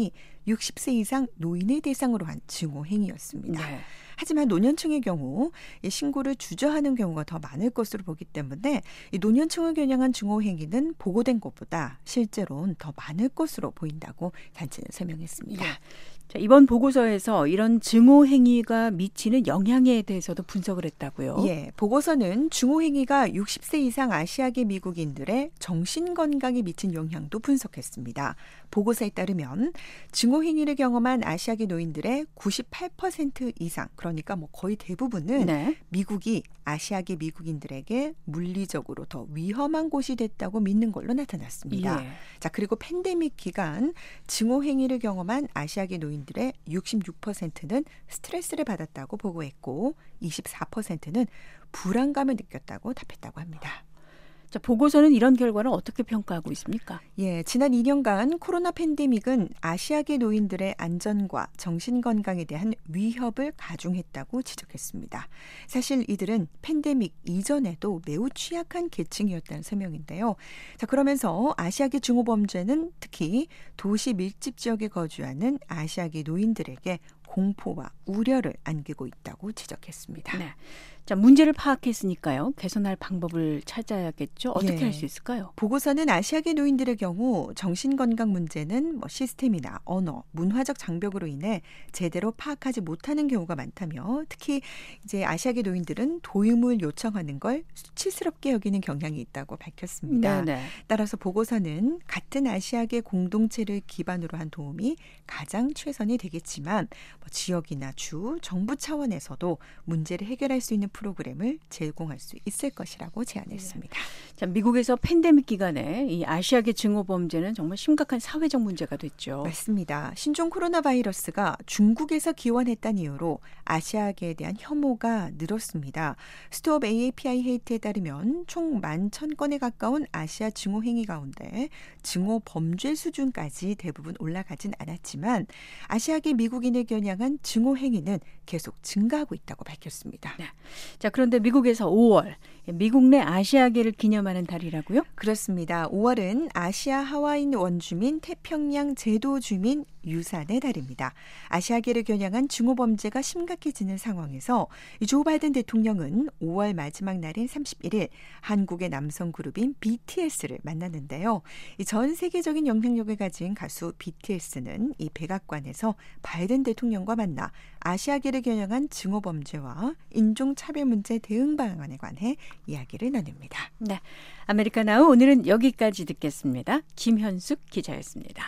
육십 세 이상 노인을 대상으로 한 증오행위였습니다. 네. 하지만 노년층의 경우 이 신고를 주저하는 경우가 더 많을 것으로 보기 때문에 이 노년층을 겨냥한 증오행위는 보고된 것보다 실제로는 더 많을 것으로 보인다고 단체는 설명했습니다. 네. 자, 이번 보고서에서 이런 증오 행위가 미치는 영향에 대해서도 분석을 했다고요. 예, 보고서는 증오 행위가 육십 세 이상 아시아계 미국인들의 정신 건강에 미친 영향도 분석했습니다. 보고서에 따르면 증오 행위를 경험한 아시아계 노인들의 구십팔 퍼센트 이상, 그러니까 뭐 거의 대부분은 네. 미국이 아시아계 미국인들에게 물리적으로 더 위험한 곳이 됐다고 믿는 걸로 나타났습니다. 예. 자, 그리고 팬데믹 기간 증오 행위를 경험한 아시아계 노인들의 육십육 퍼센트는 스트레스를 받았다고 보고했고 이십사 퍼센트는 불안감을 느꼈다고 답했다고 합니다. 자, 보고서는 이런 결과를 어떻게 평가하고 있습니까? 예, 지난 이 년간 코로나 팬데믹은 아시아계 노인들의 안전과 정신 건강에 대한 위협을 가중했다고 지적했습니다. 사실 이들은 팬데믹 이전에도 매우 취약한 계층이었다는 설명인데요. 자, 그러면서 아시아계 증오 범죄는 특히 도시 밀집 지역에 거주하는 아시아계 노인들에게 공포와 우려를 안기고 있다고 지적했습니다. 네. 자, 문제를 파악했으니까요. 개선할 방법을 찾아야겠죠. 어떻게 예. 할 수 있을까요? 보고서는 아시아계 노인들의 경우 정신건강 문제는 뭐 시스템이나 언어, 문화적 장벽으로 인해 제대로 파악하지 못하는 경우가 많다며 특히 이제 아시아계 노인들은 도움을 요청하는 걸 수치스럽게 여기는 경향이 있다고 밝혔습니다. 네네. 따라서 보고서는 같은 아시아계 공동체를 기반으로 한 도움이 가장 최선이 되겠지만 뭐 지역이나 주, 정부 차원에서도 문제를 해결할 수 있는 프로그램을 제공할 수 있을 것이라고 제안했습니다. 자, 미국에서 팬데믹 기간에 이 아시아계 증오 범죄는 정말 심각한 사회적 문제가 됐죠. 맞습니다. 신종 코로나 바이러스가 중국에서 기원했다는 이유로 아시아계에 대한 혐오가 늘었습니다. 스톱 에이에이피아이 헤이트에 따르면 총 만 천 건에 가까운 아시아 증오 행위 가운데 증오 범죄 수준까지 대부분 올라가진 않았지만 아시아계 미국인을 겨냥한 증오 행위는 계속 증가하고 있다고 밝혔습니다. 네. 자, 그런데 미국에서 오월 미국 내 아시아계를 기념하는 달이라고요? 그렇습니다. 오월은 아시아 하와인 원주민 태평양 제도 주민 유산의 달입니다. 아시아계를 겨냥한 증오 범죄가 심각해지는 상황에서 조 바이든 대통령은 오월 마지막 날인 삼십일 일 한국의 남성 그룹인 비티에스를 만났는데요. 전 세계적인 영향력을 가진 가수 비티에스는 이 백악관에서 바이든 대통령과 만나 아시아계를 겨냥한 증오 범죄와 인종차별 문제 대응 방안에 관해 이야기를 나눕니다. 네, 아메리카나우 오늘은 여기까지 듣겠습니다. 김현숙 기자였습니다.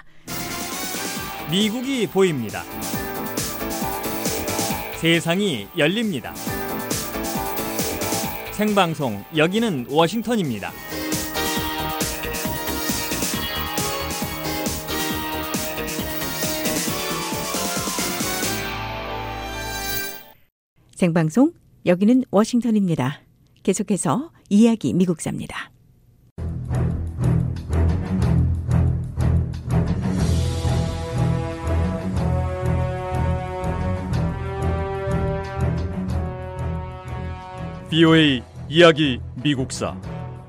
미국이 보입니다. 세상이 열립니다. 생방송 여기는 워싱턴입니다. 생방송 여기는 워싱턴입니다. 계속해서 이야기 미국사입니다. 브이오에이 이야기 미국사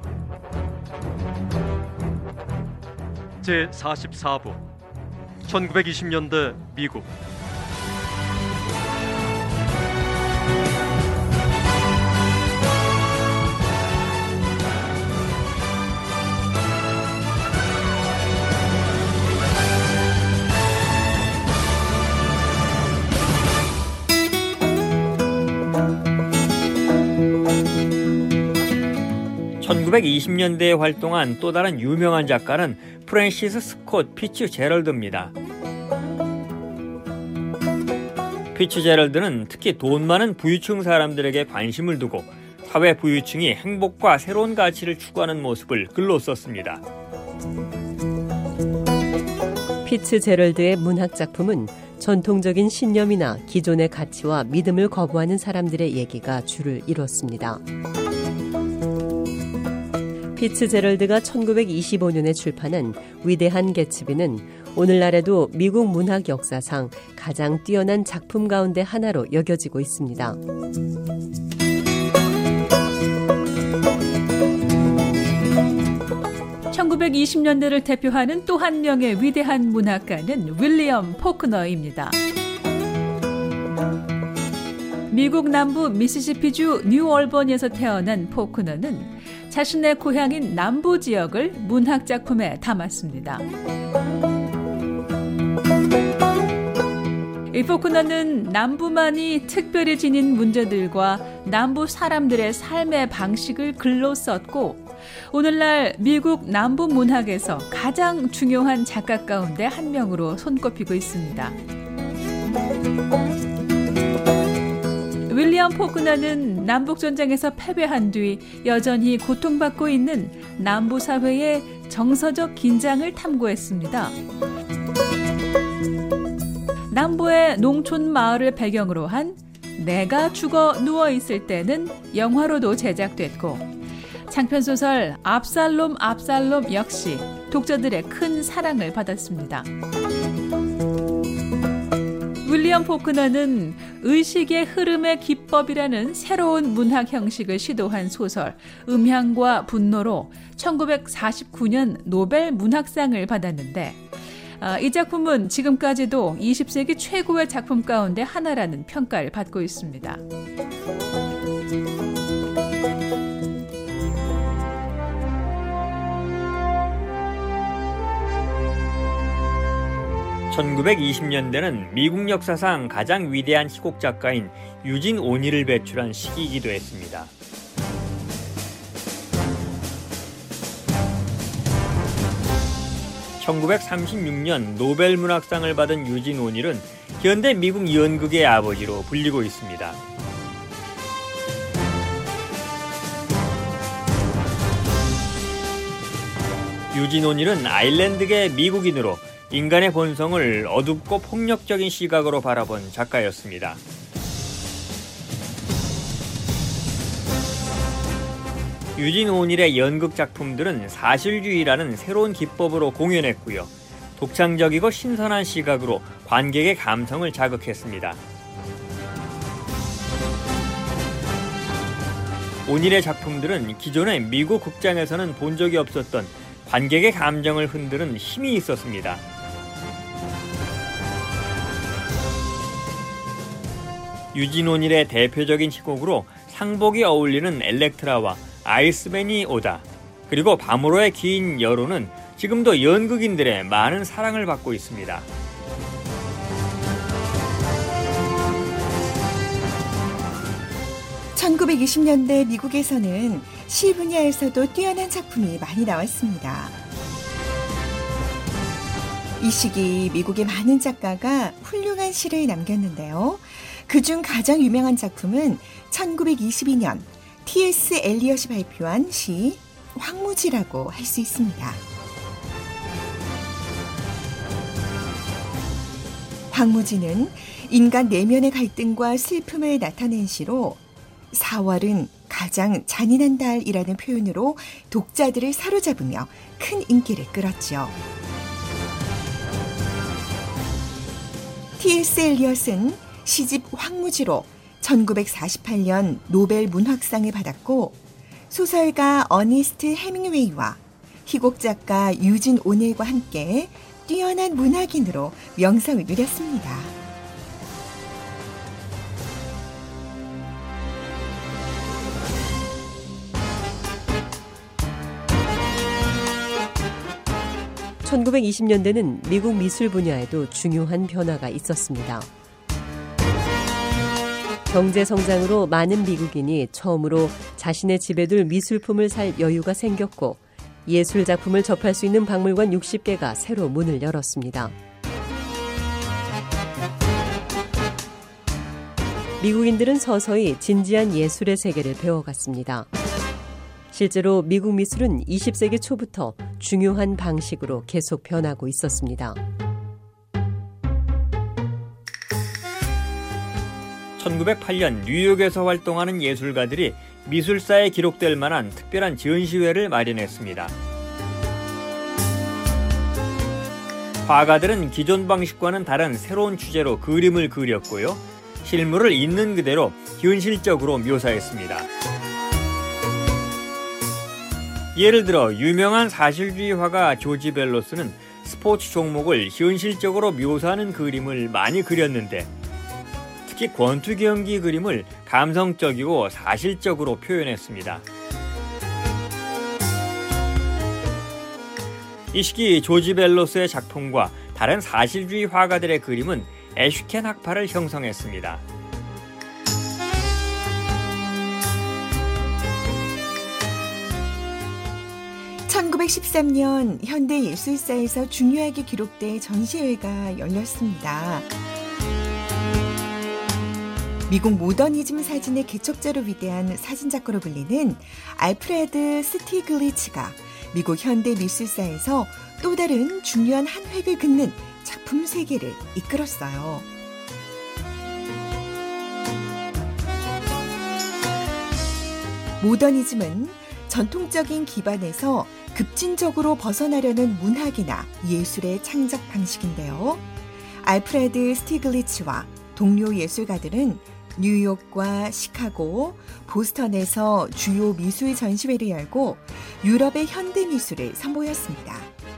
제사십사 부 천구백이십 년대 미국 천구백이십 년대에 활동한 또 다른 유명한 작가는 프랜시스 스콧 피츠제럴드입니다. 피츠제럴드는 특히 돈 많은 부유층 사람들에게 관심을 두고 사회 부유층이 행복과 새로운 가치를 추구하는 모습을 글로 썼습니다. 피츠제럴드의 문학 작품은 전통적인 신념이나 기존의 가치와 믿음을 거부하는 사람들의 얘기가 주를 이뤘습니다. 피츠제럴드가 천구백이십오 년에 출판한 위대한 개츠비는 오늘날에도 미국 문학 역사상 가장 뛰어난 작품 가운데 하나로 여겨지고 있습니다. 천구백이십 년대를 대표하는 또 한 명의 위대한 문학가는 윌리엄 포크너입니다. 미국 남부 미시시피주 뉴얼번에서 태어난 포크너는 자신의 고향인 남부 지역을 문학 작품에 담았습니다. 이 포크너는 남부만이 특별히 지닌 문제들과 남부 사람들의 삶의 방식을 글로 썼고 오늘날 미국 남부 문학에서 가장 중요한 작가 가운데 한 명으로 손꼽히고 있습니다. 윌리엄 포크너는 남북전쟁에서 패배한 뒤 여전히 고통받고 있는 남부 사회의 정서적 긴장을 탐구했습니다. 남부의 농촌 마을을 배경으로 한 내가 죽어 누워있을 때는 영화로도 제작됐고 장편소설 압살롬 압살롬 역시 독자들의 큰 사랑을 받았습니다. 윌리엄 포크너는 의식의 흐름의 기법이라는 새로운 문학 형식을 시도한 소설 음향과 분노로 천구백사십구 년 노벨 문학상을 받았는데 이 작품은 지금까지도 이십 세기 최고의 작품 가운데 하나라는 평가를 받고 있습니다. 천구백이십 년대는 미국 역사상 가장 위대한 희곡 작가인 유진 오닐을 배출한 시기이기도 했습니다. 천구백삼십육 년 노벨 문학상을 받은 유진 오닐은 현대 미국 연극의 아버지로 불리고 있습니다. 유진 오닐은 아일랜드계 미국인으로 인간의 본성을 어둡고 폭력적인 시각으로 바라본 작가였습니다. 유진 오닐의 연극 작품들은 사실주의라는 새로운 기법으로 공연했고요. 독창적이고 신선한 시각으로 관객의 감성을 자극했습니다. 오닐의 작품들은 기존의 미국 극장에서는 본 적이 없었던 관객의 감정을 흔드는 힘이 있었습니다. 유진 오닐의 대표적인 희곡으로 상복이 어울리는 엘렉트라와 아이스맨이 오다, 그리고 밤으로의 긴 여로는 지금도 연극인들의 많은 사랑을 받고 있습니다. 천구백이십 년대 미국에서는 시 분야에서도 뛰어난 작품이 많이 나왔습니다. 이 시기 미국의 많은 작가가 훌륭한 시를 남겼는데요. 그중 가장 유명한 작품은 천구백이십이 년 티 에스 엘리엇이 발표한 시 황무지라고 할 수 있습니다. 황무지는 인간 내면의 갈등과 슬픔을 나타낸 시로 사월은 가장 잔인한 달이라는 표현으로 독자들을 사로잡으며 큰 인기를 끌었죠. 티 에스 엘리엇은 시집 황무지로 천구백사십팔 년 노벨 문학상을 받았고 소설가 어니스트 해밍웨이와 희곡 작가 유진 오닐과 함께 뛰어난 문학인으로 명성을 누렸습니다. 천구백이십 년대는 미국 미술 분야에도 중요한 변화가 있었습니다. 경제 성장으로 많은 미국인이 처음으로 자신의 집에 둘 미술품을 살 여유가 생겼고 예술 작품을 접할 수 있는 박물관 육십 개가 새로 문을 열었습니다. 미국인들은 서서히 진지한 예술의 세계를 배워갔습니다. 실제로 미국 미술은 이십 세기 초부터 중요한 방식으로 계속 변하고 있었습니다. 천구백팔 년 뉴욕에서 활동하는 예술가들이 미술사에 기록될 만한 특별한 전시회를 마련했습니다. 화가들은 기존 방식과는 다른 새로운 주제로 그림을 그렸고요. 실물을 있는 그대로 현실적으로 묘사했습니다. 예를 들어 유명한 사실주의 화가 조지 벨로스는 스포츠 종목을 현실적으로 묘사하는 그림을 많이 그렸는데 특히 권투 경기 그림을 감성적이고 사실적으로 표현했습니다. 이 시기 조지 벨로스의 작품과 다른 사실주의 화가들의 그림은 애슈켄 학파를 형성했습니다. 천구백십삼 년 현대예술사에서 중요하게 기록된 전시회가 열렸습니다. 미국 모더니즘 사진의 개척자로 위대한 사진작가로 불리는 알프레드 스티글리츠가 미국 현대미술사에서 또 다른 중요한 한 획을 긋는 작품 세계를 이끌었어요. 모더니즘은 전통적인 기반에서 급진적으로 벗어나려는 문학이나 예술의 창작 방식인데요. 알프레드 스티글리츠와 동료 예술가들은 뉴욕과 시카고, 보스턴에서 주요 미술 전시회를 열고 유럽의 현대 미술을 선보였습니다.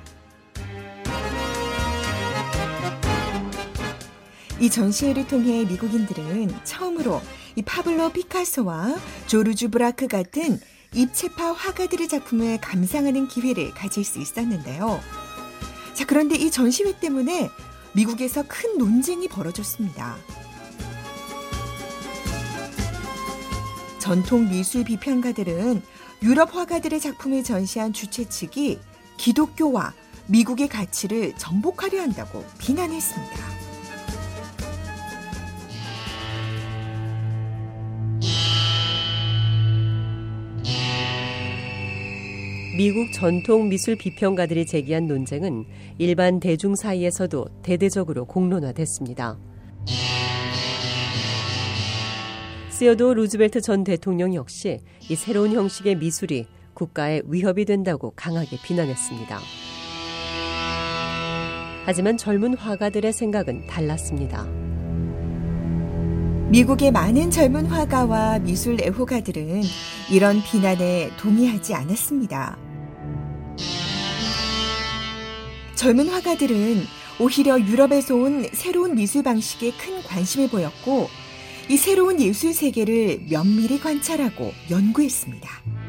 이 전시회를 통해 미국인들은 처음으로 이 파블로 피카소와 조르주 브라크 같은 입체파 화가들의 작품을 감상하는 기회를 가질 수 있었는데요. 자, 그런데 이 전시회 때문에 미국에서 큰 논쟁이 벌어졌습니다. 전통 미술 비평가들은 유럽 화가들의 작품을 전시한 주최 측이 기독교와 미국의 가치를 전복하려 한다고 비난했습니다. 미국 전통 미술 비평가들이 제기한 논쟁은 일반 대중 사이에서도 대대적으로 공론화됐습니다. 시어도어 루즈벨트 전 대통령 역시 이 새로운 형식의 미술이 국가에 위협이 된다고 강하게 비난했습니다. 하지만 젊은 화가들의 생각은 달랐습니다. 미국의 많은 젊은 화가와 미술 애호가들은 이런 비난에 동의하지 않았습니다. 젊은 화가들은 오히려 유럽에서 온 새로운 미술 방식에 큰 관심을 보였고 이 새로운 예술 세계를 면밀히 관찰하고 연구했습니다.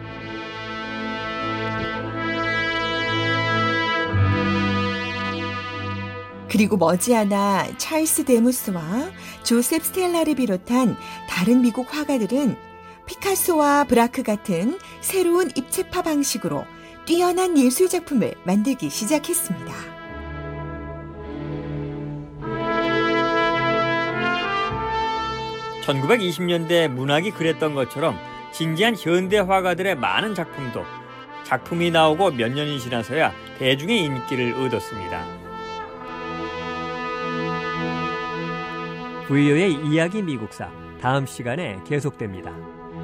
그리고 머지않아 찰스 데무스와 조셉 스텔라를 비롯한 다른 미국 화가들은 피카소와 브라크 같은 새로운 입체파 방식으로 뛰어난 예술 작품을 만들기 시작했습니다. 천구백이십 년대 문학이 그랬던 것처럼 진지한 현대 화가들의 많은 작품도 작품이 나오고 몇 년이 지나서야 대중의 인기를 얻었습니다. 브이오의 이야기 미국사 다음 시간에 계속됩니다.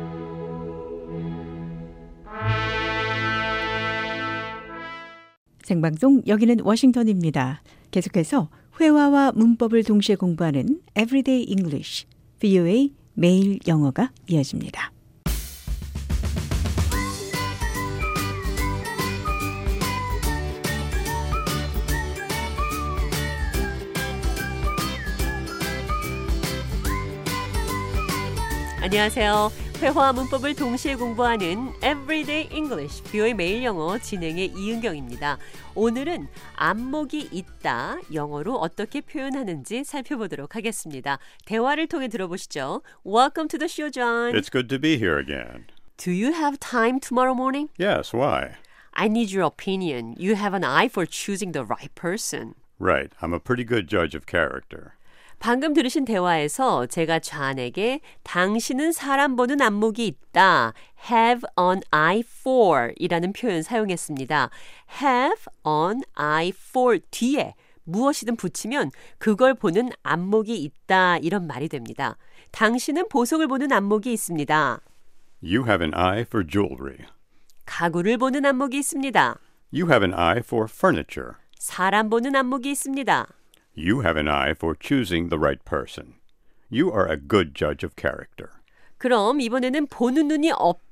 생방송 여기는 워싱턴입니다. 계속해서 회화와 문법을 동시에 공부하는 Everyday English, 브이오의 매일 영어가 이어집니다. 안녕하세요. 회화와 문법을 동시에 공부하는 Everyday English, 브이오의 매일 영어 진행의 이은경입니다. 오늘은 안목이 있다, 영어로 어떻게 표현하는지 살펴보도록 하겠습니다. 대화를 통해 들어보시죠. Welcome to the show, John. It's good to be here again. Do you have time tomorrow morning? Yes, why? I need your opinion. You have an eye for choosing the right person. Right, I'm a pretty good judge of character. 방금 들으신 대화에서 제가 좌안에게 당신은 사람 보는 안목이 있다. have an eye for 이라는 표현 사용했습니다. have an eye for 뒤에 무엇이든 붙이면 그걸 보는 안목이 있다 이런 말이 됩니다. 당신은 보석을 보는 안목이 있습니다. You have an eye for jewelry. 가구를 보는 안목이 있습니다. You have an eye for furniture. 사람 보는 안목이 있습니다. You have an eye for choosing the right person. You are a good judge of character. 그럼 이번에는 보는 눈이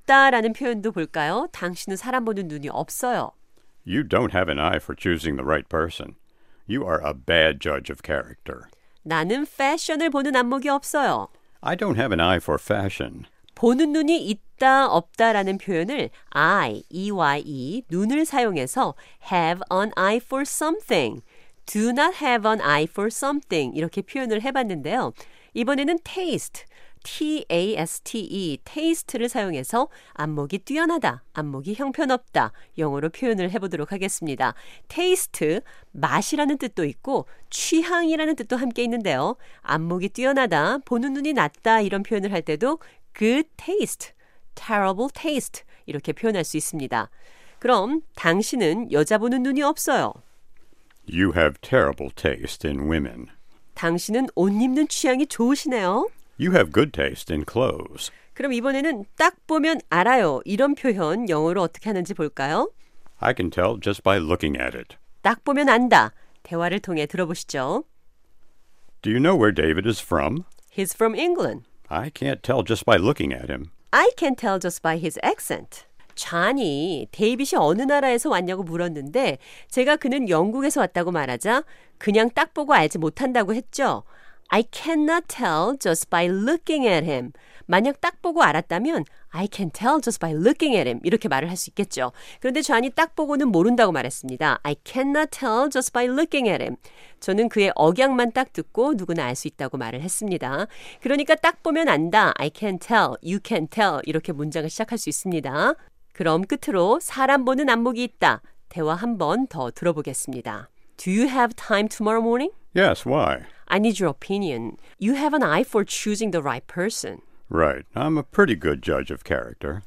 없다라는 표현도 볼까요? 당신은 사람 보는 눈이 없어요. You don't have an eye for choosing the right person. You are a bad judge of character. 나는 패션을 보는 안목이 없어요. I don't have an eye for fashion. 보는 눈이 있다, 없다라는 표현을 eye, E-Y-E, 눈을 사용해서 have an eye for something, do not have an eye for something 이렇게 표현을 해봤는데요. 이번에는 taste, T-A-S-T-E, taste를 사용해서 안목이 뛰어나다, 안목이 형편없다, 영어로 표현을 해보도록 하겠습니다. taste, 맛이라는 뜻도 있고 취향이라는 뜻도 함께 있는데요. 안목이 뛰어나다, 보는 눈이 낮다 이런 표현을 할 때도 good taste, terrible taste 이렇게 표현할 수 있습니다. 그럼 당신은 여자 보는 눈이 없어요. You have terrible taste in women. 당신은 옷 입는 취향이 좋으시네요. You have good taste in clothes. 그럼 이번에는 딱 보면 알아요. 이런 표현 영어로 어떻게 하는지 볼까요? I can tell just by looking at it. 딱 보면 안다. 대화를 통해 들어보시죠. Do you know where David is from? He's from England. I can't tell just by looking at him. I can tell just by his accent. 존이 데이빗이 어느 나라에서 왔냐고 물었는데 제가 그는 영국에서 왔다고 말하자 그냥 딱 보고 알지 못한다고 했죠. I cannot tell just by looking at him. 만약 딱 보고 알았다면 I can tell just by looking at him 이렇게 말을 할 수 있겠죠. 그런데 존이 딱 보고는 모른다고 말했습니다. I cannot tell just by looking at him. 저는 그의 억양만 딱 듣고 누구나 알 수 있다고 말을 했습니다. 그러니까 딱 보면 안다. I can tell, you can tell 이렇게 문장을 시작할 수 있습니다. 그럼 끝으로 사람 보는 안목이 있다. 대화 한 번 더 들어보겠습니다. Do you have time tomorrow morning? Yes, why? I need your opinion. You have an eye for choosing the right person. Right. I'm a pretty good judge of character.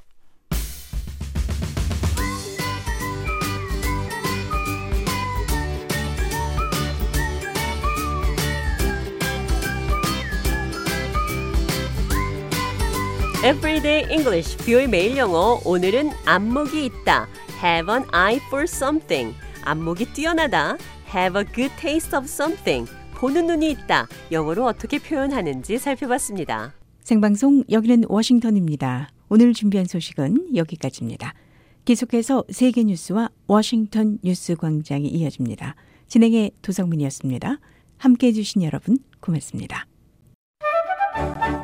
Everyday English, 뷰의 매일 영어. 오늘은 안목이 있다. Have an eye for something. 안목이 뛰어나다. Have a good taste of something. 보는 눈이 있다. 영어로 어떻게 표현하는지 살펴봤습니다. 생방송 여기는 워싱턴입니다. 오늘 준비한 소식은 여기까지입니다. 계속해서 세계 뉴스와 워싱턴 뉴스 광장이 이어집니다. 진행의 도성민이었습니다. 함께해 주신 여러분 고맙습니다.